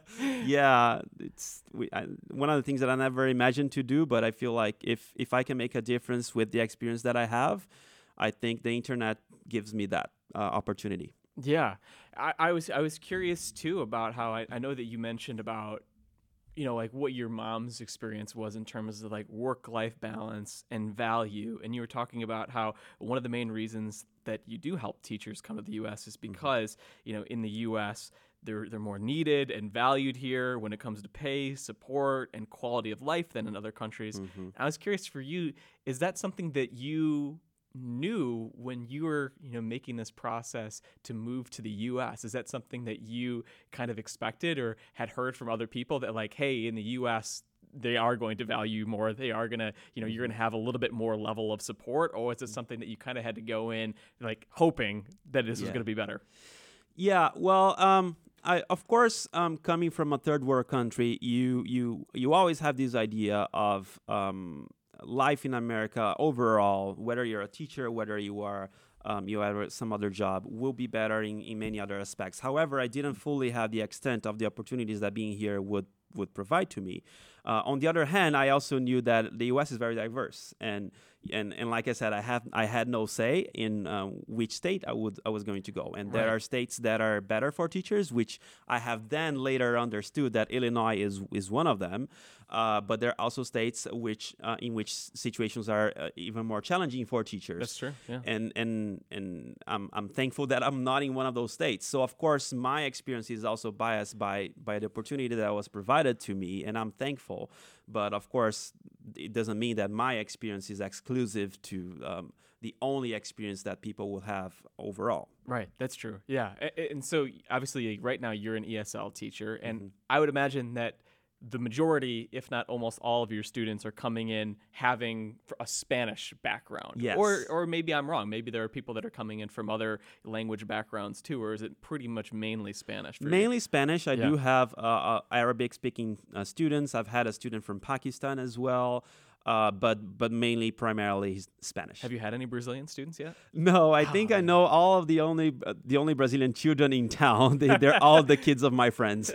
yeah. It's we, I, one of the things that I never imagined to do, but I feel like if if I can make a difference with the experience that I have, I think the internet gives me that uh, opportunity. Yeah, I, I was I was curious too about how I, I know that you mentioned about, you know, like what your mom's experience was in terms of like work-life balance and value. And you were talking about how one of the main reasons that you do help teachers come to the U S is because, mm-hmm. you know, in the U S, they're they're more needed and valued here when it comes to pay, support, and quality of life than in other countries. Mm-hmm. I was curious for you, is that something that you knew when you were, you know, making this process to move to the U S? Is that something that you kind of expected or had heard from other people that like, hey, in the U S they are going to value you more, they are going to, you know, you're going to have a little bit more level of support? Or is it something that you kind of had to go in like hoping that this yeah. was going to be better? Yeah, well, um, I, of course, um, coming from a third world country, you you you always have this idea of um, life in America overall, whether you're a teacher, whether you are um, you have some other job, will be better in, in many other aspects. However, I didn't fully have the extent of the opportunities that being here would would provide to me. Uh, on the other hand, I also knew that the U S is very diverse, and and and like I said, I have I had no say in uh, which state I would I was going to go, and right. there are states that are better for teachers, which I have then later understood that Illinois is is one of them. Uh, but there are also states which uh, in which situations are uh, even more challenging for teachers. That's true. Yeah. And and and I'm I'm thankful that I'm not in one of those states. So of course my experience is also biased by by the opportunity that was provided to me, and I'm thankful. But of course, it doesn't mean that my experience is exclusive to um, the only experience that people will have overall. Right, that's true. Yeah, and so obviously right now you're an E S L teacher, and Mm-hmm. I would imagine that the majority, if not almost all of your students are coming in having a Spanish background. Yes. Or or maybe I'm wrong. Maybe there are people that are coming in from other language backgrounds too, or is it pretty much mainly Spanish? For mainly you? Spanish. I Yeah. do have uh, uh, Arabic-speaking uh, students. I've had a student from Pakistan as well. Uh, but but mainly primarily Spanish. Have you had any Brazilian students yet? No, I Oh, think I man. know all of the only uh, the only Brazilian children in town. They, they're all the kids of my friends.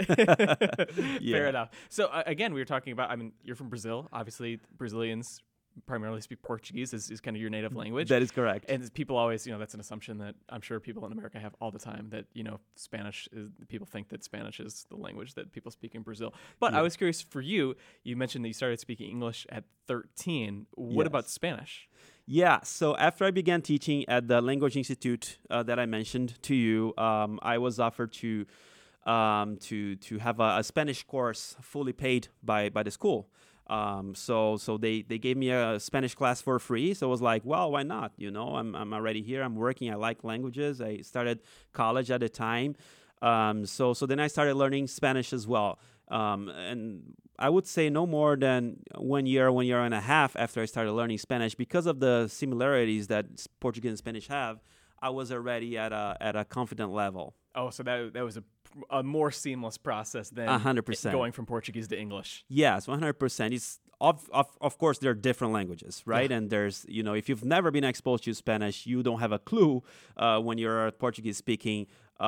Yeah. Fair enough. So uh, again, we were talking about, I mean, you're from Brazil. Obviously, Brazilians primarily speak Portuguese is, is kind of your native language. That is correct. And people always, you know, that's an assumption that I'm sure people in America have all the time, that, you know, Spanish is, people think that Spanish is the language that people speak in Brazil. But Yeah. I was curious for you, you mentioned that you started speaking English at thirteen. What Yes. about Spanish? Yeah, so after I began teaching at the Language Institute uh, that I mentioned to you, um, I was offered to um, to to have a, a Spanish course fully paid by by the school. Um, so so they, they gave me a Spanish class for free. So I was like, well, why not? You know, I'm I'm already here. I'm working. I like languages. I started college at the time. Um, so so then I started learning Spanish as well. Um, and I would say no more than one year, one year and a half after I started learning Spanish, because of the similarities that Portuguese and Spanish have, I was already at a at a confident level. Oh, so that that was a, a more seamless process than A hundred percent. going from Portuguese to English. Yes, one hundred percent. It's of, of of course there are different languages, right? Yeah. And there's, you know, if you've never been exposed to Spanish, you don't have a clue uh, when you're a Portuguese speaking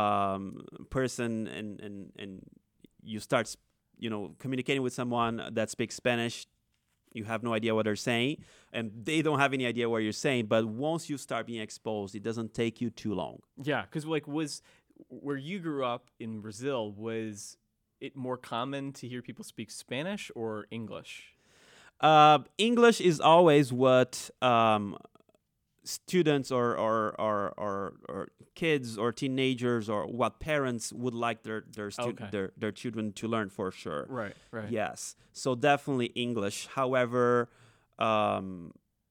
um, person and and and you start, you know, communicating with someone that speaks Spanish. You have no idea what they're saying, and they don't have any idea what you're saying. But once you start being exposed, it doesn't take you too long. Yeah, because like was where you grew up in Brazil, was it more common to hear people speak Spanish or English? Uh, English is always what um, students or or, or or or kids or teenagers or what parents would like their their, stu- Okay. their their children to learn for sure. Right, right. Yes. So definitely English. However, um,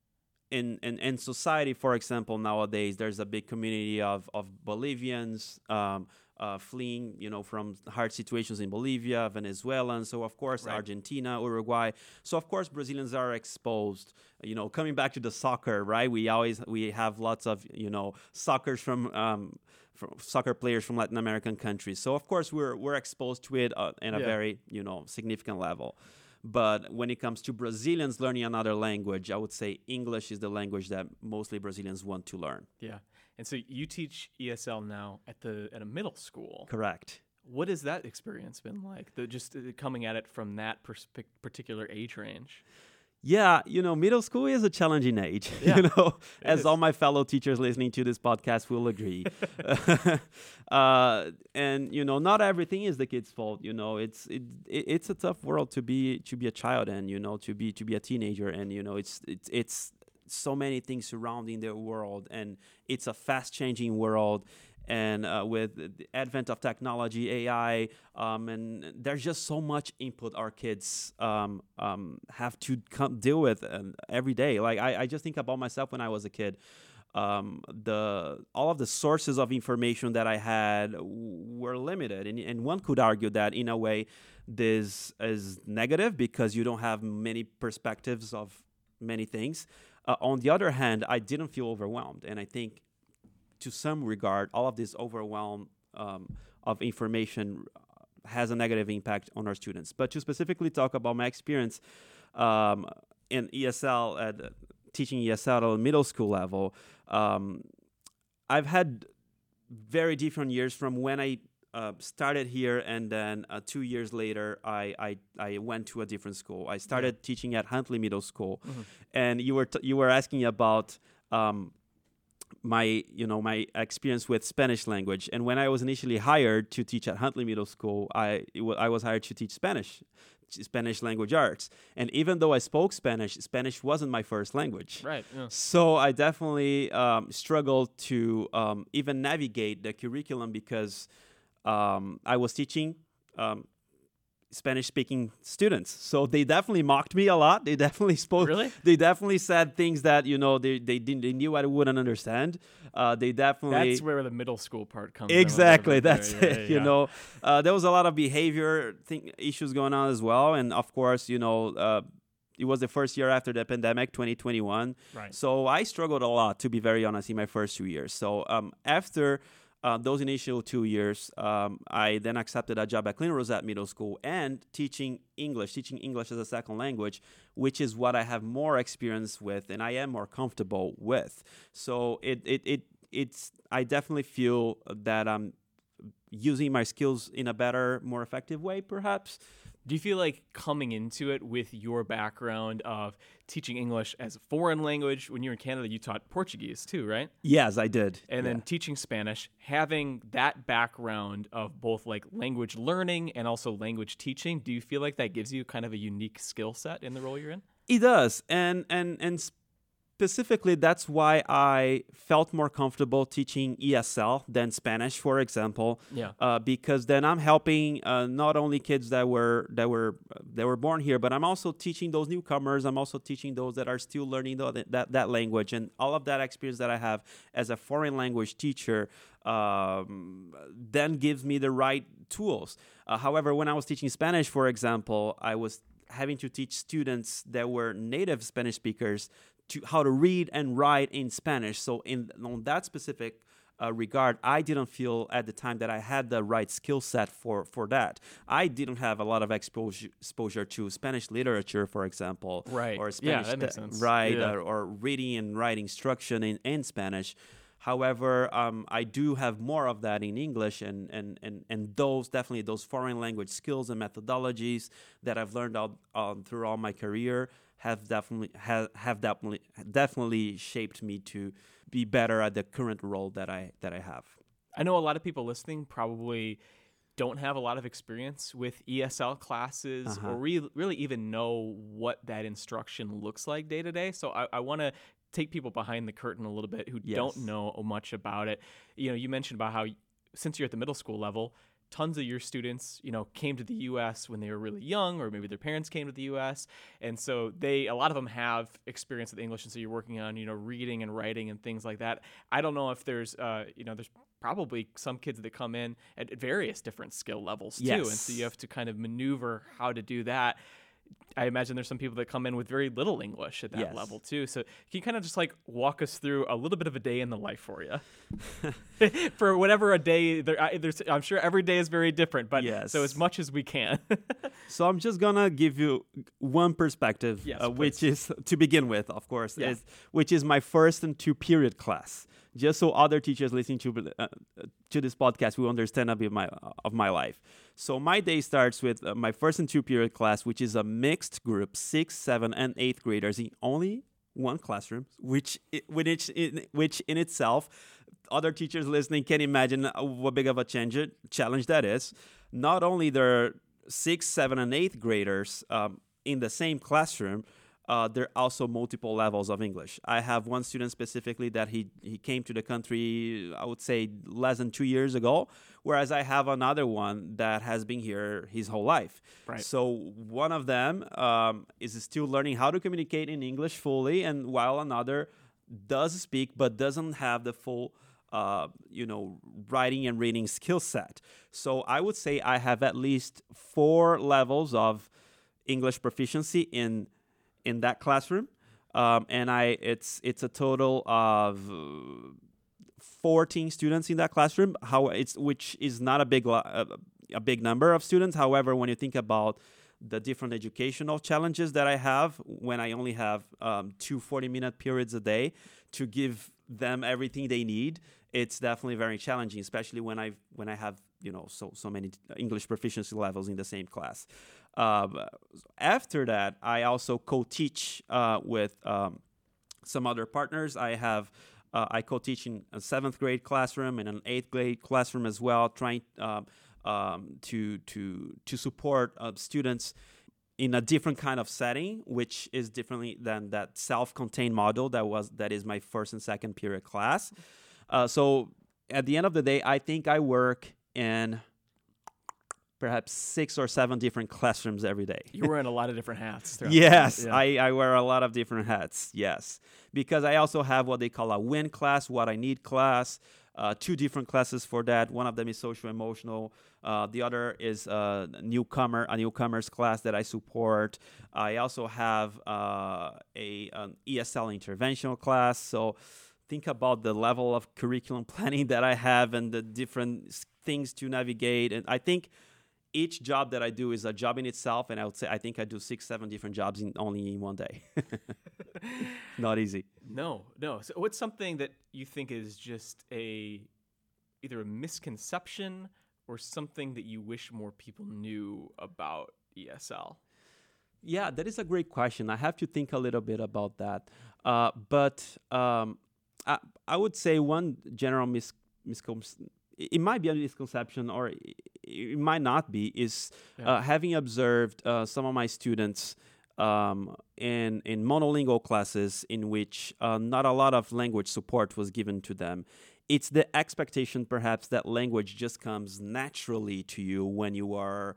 in, in in society, for example, nowadays there's a big community of of Bolivians um, uh, fleeing, you know, from hard situations in Bolivia, Venezuela, so of course Right. Argentina, Uruguay. So of course Brazilians are exposed. You know, coming back to the soccer, right? We always we have lots of, you know, soccer from. Um, from soccer players from Latin American countries. So of course we're we're exposed to it uh, in a Yeah. very, you know, significant level. But when it comes to Brazilians learning another language, I would say English is the language that mostly Brazilians want to learn. Yeah. And so you teach E S L now at the at a middle school. Correct. What has that experience been like? The, just uh, coming at it from that perspe- particular age range. Yeah, you know, middle school is a challenging age, Yeah, you know, as is. all my fellow teachers listening to this podcast will agree. uh, and, you know, not everything is the kid's fault, you know, it's it, it it's a tough world to be to be a child and, you know, to be to be a teenager. And, you know, it's it's it's so many things surrounding their world, and it's a fast changing world. And uh, with the advent of technology, A I, um, and there's just so much input our kids um, um, have to come deal with um, every day. Like I, I just think about myself when I was a kid. Um, the all of the sources of information that I had were limited, and, and one could argue that in a way this is negative because you don't have many perspectives of many things. Uh, on the other hand, I didn't feel overwhelmed, and I think, to some regard, all of this overwhelm um, of information has a negative impact on our students. But to specifically talk about my experience um, in E S L, at uh, teaching E S L at a middle school level, um, I've had very different years from when I uh, started here, and then uh, two years later, I, I I went to a different school. I started yeah. teaching at Huntley Middle School, mm-hmm. and you were t- you were asking about Um, my, you know, my experience with Spanish language. And when I was initially hired to teach at Huntley Middle School, I w- I was hired to teach Spanish, Spanish language arts. And even though I spoke Spanish, Spanish wasn't my first language. Right. Yeah. So I definitely um, struggled to um, even navigate the curriculum because um, I was teaching um, Spanish-speaking students, so they definitely mocked me a lot. They definitely spoke. Really? They definitely said things that, you know, they they didn't they knew I wouldn't understand. Uh, they definitely. That's where the middle school part comes. Exactly. In that's yeah, it. Yeah, you yeah. know, uh, there was a lot of behavior thing, issues going on as well, and of course, you know. Uh, It was the first year after the pandemic, twenty twenty-one. Right. So I struggled a lot, to be very honest, in my first two years. So um, after uh, those initial two years, um, I then accepted a job at Clint Rosette Middle School and teaching English, teaching English as a second language, which is what I have more experience with and I am more comfortable with. So it it it it's I definitely feel that I'm using my skills in a better, more effective way, perhaps. Do you feel like coming into it with your background of teaching English as a foreign language, when you were in Canada, you taught Portuguese too, right? Yes, I did. And yeah. then teaching Spanish, having that background of both like language learning and also language teaching, do you feel like that gives you kind of a unique skill set in the role you're in? It does. And, and, and specifically, that's why I felt more comfortable teaching E S L than Spanish, for example. Yeah. Uh, because then I'm helping uh, not only kids that were that were that were born here, but I'm also teaching those newcomers. I'm also teaching those that are still learning the, that that language, and all of that experience that I have as a foreign language teacher um, then gives me the right tools. Uh, however, when I was teaching Spanish, for example, I was having to teach students that were native Spanish speakers to how to read and write in Spanish. So in on that specific uh, regard, I didn't feel at the time that I had the right skill set for, for that. I didn't have a lot of exposure exposure to Spanish literature, for example, right? Or Spanish, yeah, that makes sense. right? Yeah. Or, or reading and writing instruction in, in Spanish. However, um, I do have more of that in English, and, and, and, and those definitely those foreign language skills and methodologies that I've learned out um, through all my career have definitely have, have definitely definitely shaped me to be better at the current role that I that I have. I know a lot of people listening probably don't have a lot of experience with E S L classes uh-huh. or re- really even know what that instruction looks like day to day. So I, I want to take people behind the curtain a little bit who yes. don't know much about it. You know, you mentioned about how since you're at the middle school level, tons of your students, you know, came to the U S when they were really young, or maybe their parents came to the U S. And so they, a lot of them have experience with English. And so you're working on, you know, reading and writing and things like that. I don't know if there's, uh, you know, there's probably some kids that come in at various different skill levels too. Yes. And so you have to kind of maneuver how to do that. I imagine there's some people that come in with very little English at that yes. level too. So can you kind of just like walk us through a little bit of a day in the life for you? For whatever a day, there, I, there's, I'm sure every day is very different, but yes. so as much as we can. So I'm just gonna give you one perspective, yes, uh, which is to begin with, of course, yeah. is, which is my first and two period class. just so other teachers listening to uh, to this podcast will understand a bit my, of my life. So my day starts with uh, my first and two period class, which is a mixed group, sixth, seventh, and eighth graders in only one classroom, which which in, which in itself, other teachers listening can imagine what big of a change, challenge that is. Not only there are sixth, seventh, and eighth graders um, in the same classroom, Uh, there are also multiple levels of English. I have one student specifically that he, he came to the country, I would say, less than two years ago, whereas I have another one that has been here his whole life. Right. So one of them um, is still learning how to communicate in English fully, and while another does speak but doesn't have the full uh, you know, writing and reading skill set. So I would say I have at least four levels of English proficiency in in that classroom, um, and I it's it's a total of fourteen students in that classroom. How it's which is not a big uh, a big number of students. However, when you think about the different educational challenges that I have when I only have um, two forty-minute periods a day to give them everything they need, it's definitely very challenging, especially when I when I have you know so so many English proficiency levels in the same class. Um, after that, I also co-teach uh, with um, some other partners. I have uh, I co-teach in a seventh grade classroom and an eighth grade classroom as well, trying um, um, to to to support uh, students in a different kind of setting, which is differently than that self-contained model that was that is my first and second period class. Uh, so at the end of the day, I think I work in perhaps six or seven different classrooms every day. You're wearing a lot of different hats. Yes, yeah. I, I wear a lot of different hats, yes. Because I also have what they call a WIN class, what I need class, uh, two different classes for that. One of them is social emotional. Uh, the other is a newcomer, a newcomers class that I support. I also have uh, a an E S L interventional class. So think about the level of curriculum planning that I have and the different things to navigate. And I think each job that I do is a job in itself, and I would say I think I do six, seven different jobs in only in one day. Not easy. No, no. So what's something that you think is just a either a misconception or something that you wish more people knew about E S L? Yeah, that is a great question. I have to think a little bit about that. Uh, but um, I, I would say one general mis- misconception, it might be a misconception or it might not be, is yeah. uh, having observed uh, some of my students um, in, in monolingual classes in which uh, not a lot of language support was given to them. It's the expectation perhaps that language just comes naturally to you when you are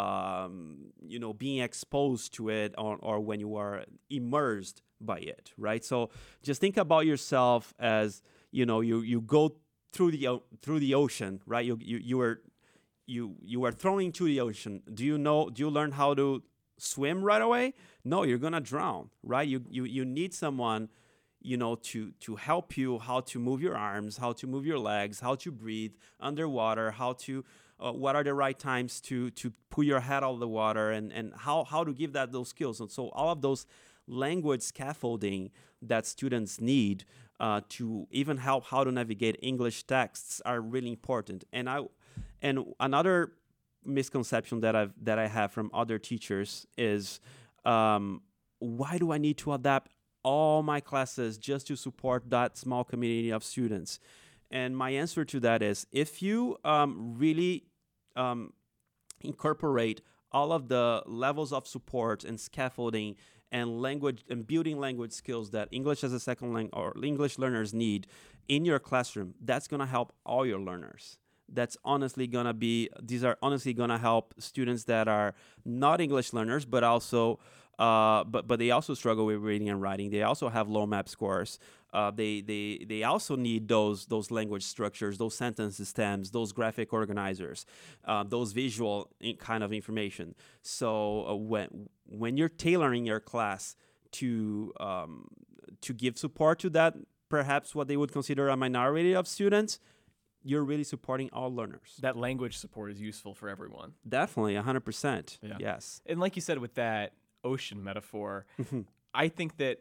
um, you know, being exposed to it or, or when you are immersed by it, right? So just think about yourself as, you know, you, you go through the through the ocean, right? You you you were you you were thrown into the ocean. Do you know? Do you learn how to swim right away? No, you're gonna drown, right? You you you need someone, you know, to to help you how to move your arms, how to move your legs, how to breathe underwater, how to uh, what are the right times to to pull your head out of the water, and and how how to give that those skills. And so all of those language scaffolding that students need uh, to even help how to navigate English texts are really important. And I, and another misconception that I've that I have from other teachers is, um, why do I need to adapt all my classes just to support that small community of students? And my answer to that is, if you um, really um, incorporate all of the levels of support and scaffolding and language and building language skills that English as a second language or English learners need in your classroom, that's going to help all your learners. That's honestly going to be, these are honestly going to help students that are not English learners, but also, uh, but but they also struggle with reading and writing. They also have low MAP scores. Uh, they they they also need those those language structures, those sentence systems, those graphic organizers, uh, those visual kind of information. So uh, when when you're tailoring your class to um, to give support to that, perhaps what they would consider a minority of students, you're really supporting all learners. That language support is useful for everyone. Definitely, one hundred percent. Yeah. Yes. And like you said with that ocean metaphor, I think that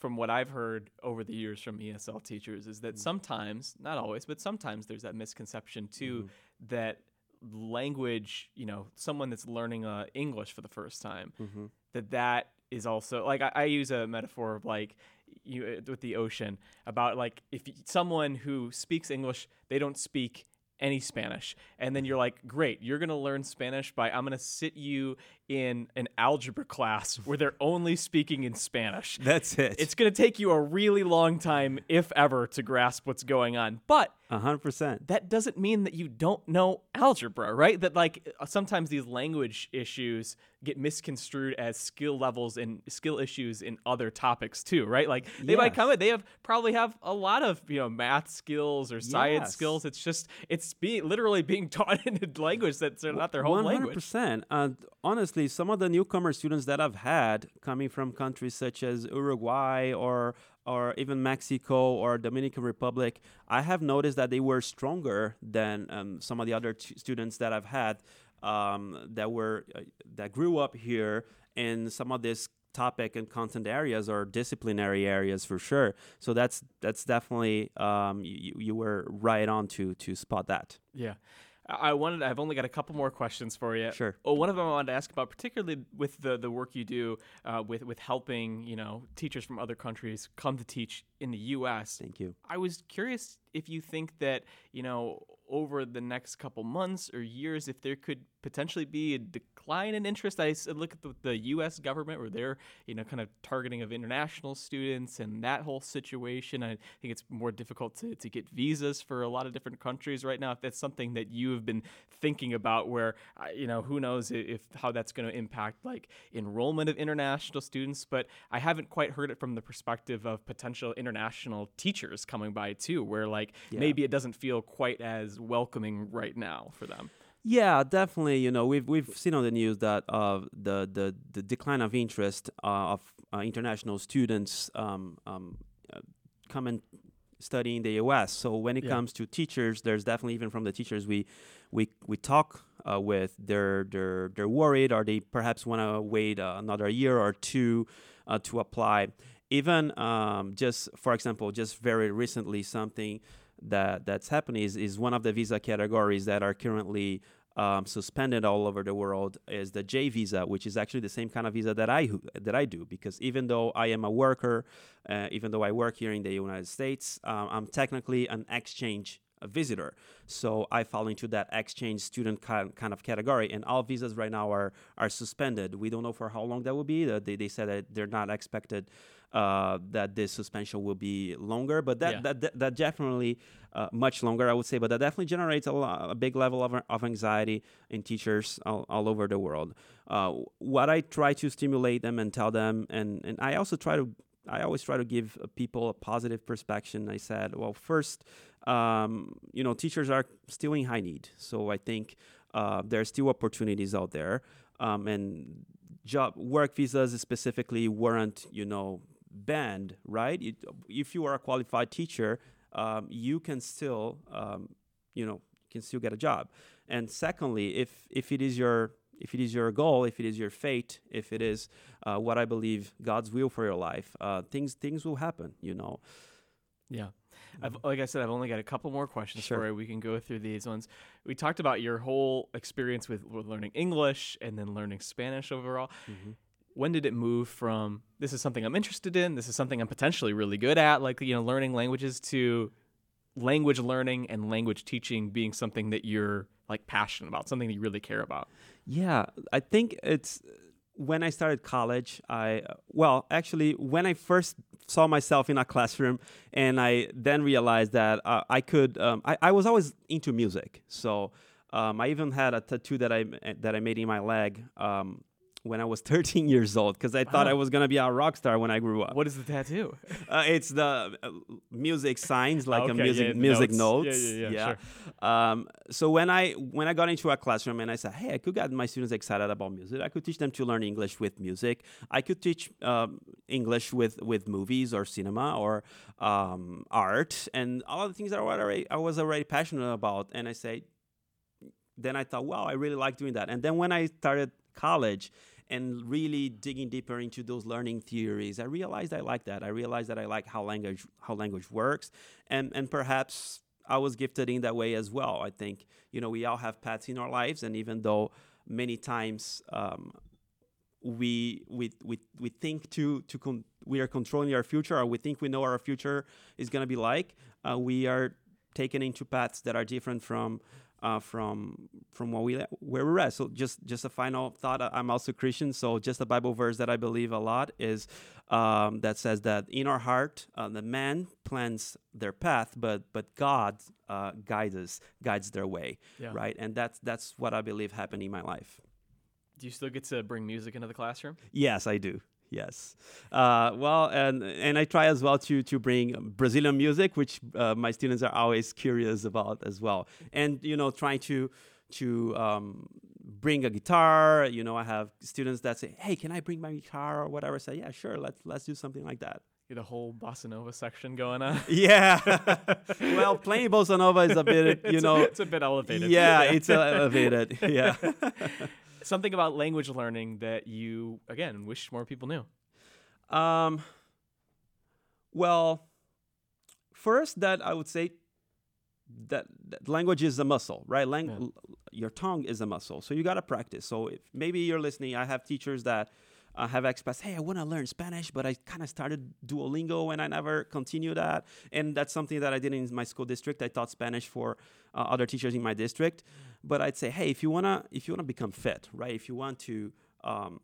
from what I've heard over the years from E S L teachers is that sometimes, not always, but sometimes there's that misconception too mm-hmm. that language, you know, someone that's learning uh, English for the first time, mm-hmm. that that is also, like, I, I use a metaphor of, like, you with the ocean, about, like, if you, someone who speaks English, they don't speak any Spanish. And then you're like, great, you're going to learn Spanish by, I'm going to sit you in an algebra class where they're only speaking in Spanish. That's it. It's going to take you a really long time, if ever, to grasp what's going on. But one hundred percent. That doesn't mean that you don't know algebra, right? That, like, sometimes these language issues get misconstrued as skill levels and skill issues in other topics too, right? Like, they yes. might come in, they have probably have a lot of, you know, math skills or science yes. skills. It's just, it's being literally being taught in a language that's not their home one hundred percent. language. And honestly, some of the newcomer students that I've had coming from countries such as Uruguay or or even Mexico or Dominican Republic, I have noticed that they were stronger than um, some of the other t- students that I've had um, that were uh, that grew up here in some of this topic and content areas or disciplinary areas for sure. So that's that's definitely um, you, you were right on to to spot that. Yeah. I wanted. I've only got a couple more questions for you. Sure. Oh, one of them I wanted to ask about, particularly with the, the work you do uh, with with helping, you know, teachers from other countries come to teach in the U S. Thank you. I was curious if you think that, you know, over the next couple months or years, if there could potentially be a decline in interest. I look at the, the U S government where they're, you know, kind of targeting of international students and that whole situation. I think it's more difficult to, to get visas for a lot of different countries right now. If that's something that you have been thinking about, where, you know, who knows if how that's going to impact, like, enrollment of international students. But I haven't quite heard it from the perspective of potential international teachers coming by too, where, like, yeah. maybe it doesn't feel quite as welcoming right now for them. Yeah, definitely. You know, we've we've seen on the news that uh, the the the decline of interest uh, of uh, international students um, um, uh, come and study in the U S. So when it yeah. comes to teachers, there's definitely, even from the teachers we we we talk uh, with, they're they're they're worried, or they perhaps want to wait uh, another year or two uh, to apply. Even um, just for example, just very recently, something that that's happening is, is one of the visa categories that are currently um, suspended all over the world is the J visa, which is actually the same kind of visa that I that I do, because even though I am a worker, uh, even though I work here in the United States, um, I'm technically an exchange visitor. So I fall into that exchange student kind kind of category, and all visas right now are are suspended. We don't know for how long that will be. They they said that they're not expected uh, that this suspension will be longer, but that yeah. that, that that definitely uh, much longer, I would say. But that definitely generates a, lot, a big level of of anxiety in teachers all, all over the world. Uh, what I try to stimulate them and tell them, and and I also try to. I always try to give people a positive perspective. I said, well, first, um, you know, teachers are still in high need. So I think uh, there are still opportunities out there. Um, and job work visas specifically weren't, you know, banned, right? It, if you are a qualified teacher, um, you can still, um, you know, can still get a job. And secondly, if if it is your If it is your goal, if it is your fate, if it is uh, what I believe God's will for your life, uh, things things will happen, you know. Yeah. I've, like I said, I've only got a couple more questions sure. for you. We can go through these ones. We talked about your whole experience with, with learning English and then learning Spanish overall. Mm-hmm. When did it move from, this is something I'm interested in, this is something I'm potentially really good at, like, you know, learning languages, to language learning and language teaching being something that you're, like, passionate about, something that you really care about? Yeah, I think it's when I started college, I, well, actually, when I first saw myself in a classroom, and I then realized that uh, I could, um, I, I was always into music. So um, I even had a tattoo that I that I made in my leg um, when I was thirteen years old, because I thought wow. I was going to be a rock star when I grew up. What is the tattoo? uh, it's the uh, music signs, like okay, a music yeah, music notes. notes. Yeah, yeah, yeah, yeah. sure. Um, so when I when I got into a classroom and I said, hey, I could get my students excited about music. I could teach them to learn English with music. I could teach um, English with, with movies or cinema or um, art, and all of the things that I was already, I was already passionate about. And I say, then I thought, wow, I really like doing that. And then when I started college and really digging deeper into those learning theories, I realized I like that. I realized that I like how language how language works, and and perhaps I was gifted in that way as well. I think, you know, we all have paths in our lives, and even though many times um, we we we we think to to con- we are controlling our future, or we think we know what our future is going to be like, uh, we are taken into paths that are different from uh, from from what we where we're at. So just just a final thought. I'm also Christian, so just a Bible verse that I believe a lot is um, that says that in our heart, uh, the man plans their path, but but God uh, guides us, guides their way, Yeah. right? And that's that's what I believe happened in my life. Do you still get to bring music into the classroom? Yes, I do. Yes. Uh, well, and and I try as well to to bring Brazilian music, which uh, my students are always curious about as well. And, you know, trying to to um, bring a guitar. You know, I have students that say, hey, can I bring my guitar or whatever? I say, yeah, sure. Let's, let's do something like that. Get a whole bossa nova section going on. Yeah. Well, playing bossa nova is a bit, you it's know. A, it's a bit elevated. Yeah, it's elevated. Yeah. Something about language learning that you, again, wish more people knew. Um. Well, first, that I would say that, that language is a muscle, right? Lang- Yeah. Your tongue is a muscle, so you got to practice. So if maybe you're listening, I have teachers that uh, have expressed, hey, I want to learn Spanish, but I kind of started Duolingo and I never continued that. And that's something that I did in my school district. I taught Spanish for uh, other teachers in my district. But I'd say, hey, if you wanna if you wanna become fit, right? If you want to um,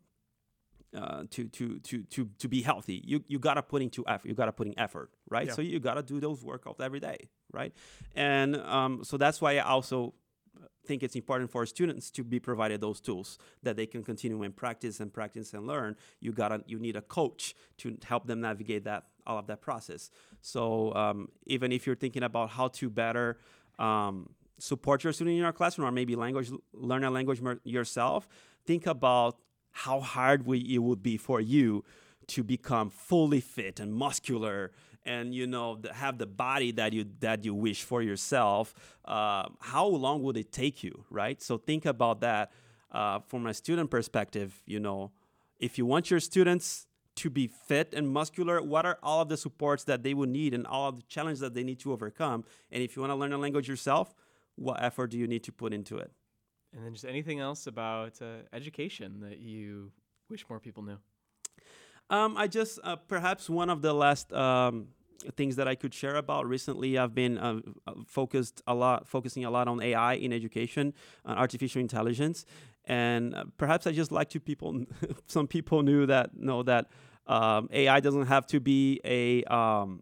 uh, to to to to to be healthy, you you gotta put into effort. You gotta put in effort, right? Yeah. So you gotta do those workouts every day, right? And um, so that's why I also think it's important for students to be provided those tools that they can continue and practice and practice and learn. You gotta you need a coach to help them navigate that all of that process. So um, even if you're thinking about how to better um, support your student in your classroom, or maybe language learn a language mer- yourself, think about how hard we, it would be for you to become fully fit and muscular, and you know the, have the body that you that you wish for yourself. Uh, how long would it take you, right? So think about that uh, from a student perspective. You know, if you want your students to be fit and muscular, what are all of the supports that they would need and all of the challenges that they need to overcome? And if you want to learn a language yourself, what effort do you need to put into it? And then just anything else about uh, education that you wish more people knew? Um, I just, uh, perhaps one of the last um, things that I could share about recently, I've been uh, focused a lot, focusing a lot on A I in education, uh, artificial intelligence. And uh, perhaps I just like to people, some people knew that, know that um, A I doesn't have to be a, um,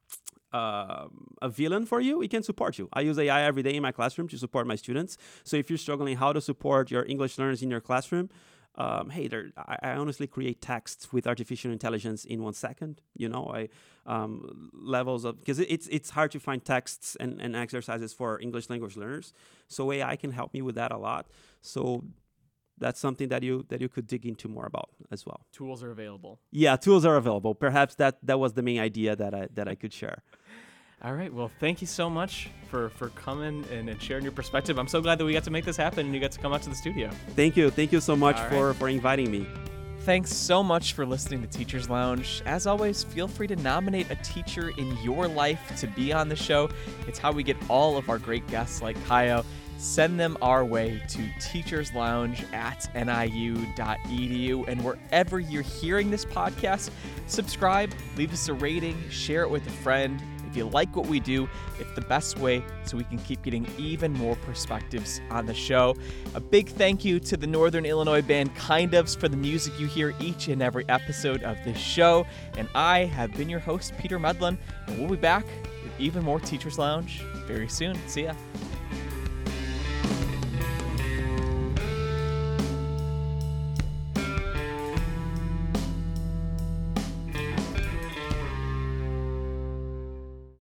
Uh, a villain for you. It can support you. I use A I every day in my classroom to support my students. So if you're struggling how to support your English learners in your classroom, um, hey, there, I, I honestly create texts with artificial intelligence in one second. You know, I um, levels of, because it's it's hard to find texts and, and exercises for English language learners. So A I can help me with that a lot. So that's something that you that you could dig into more about as well. Tools are available. Yeah, tools are available. Perhaps that that was the main idea that I that I could share. All right. Well, thank you so much for, for coming and, and sharing your perspective. I'm so glad that we got to make this happen and you got to come out to the studio. Thank you. Thank you so much All for, right. for inviting me. Thanks so much for listening to Teachers Lounge. As always, feel free to nominate a teacher in your life to be on the show. It's how we get all of our great guests like Kaio. Send them our way to teacherslounge at N I U dot E D U. And wherever you're hearing this podcast, subscribe, leave us a rating, share it with a friend. If you like what we do, it's the best way so we can keep getting even more perspectives on the show. A big thank you to the Northern Illinois band Kind Ofs for the music you hear each and every episode of this show. And I have been your host, Peter Medlin, and we'll be back with even more Teachers Lounge very soon. See ya.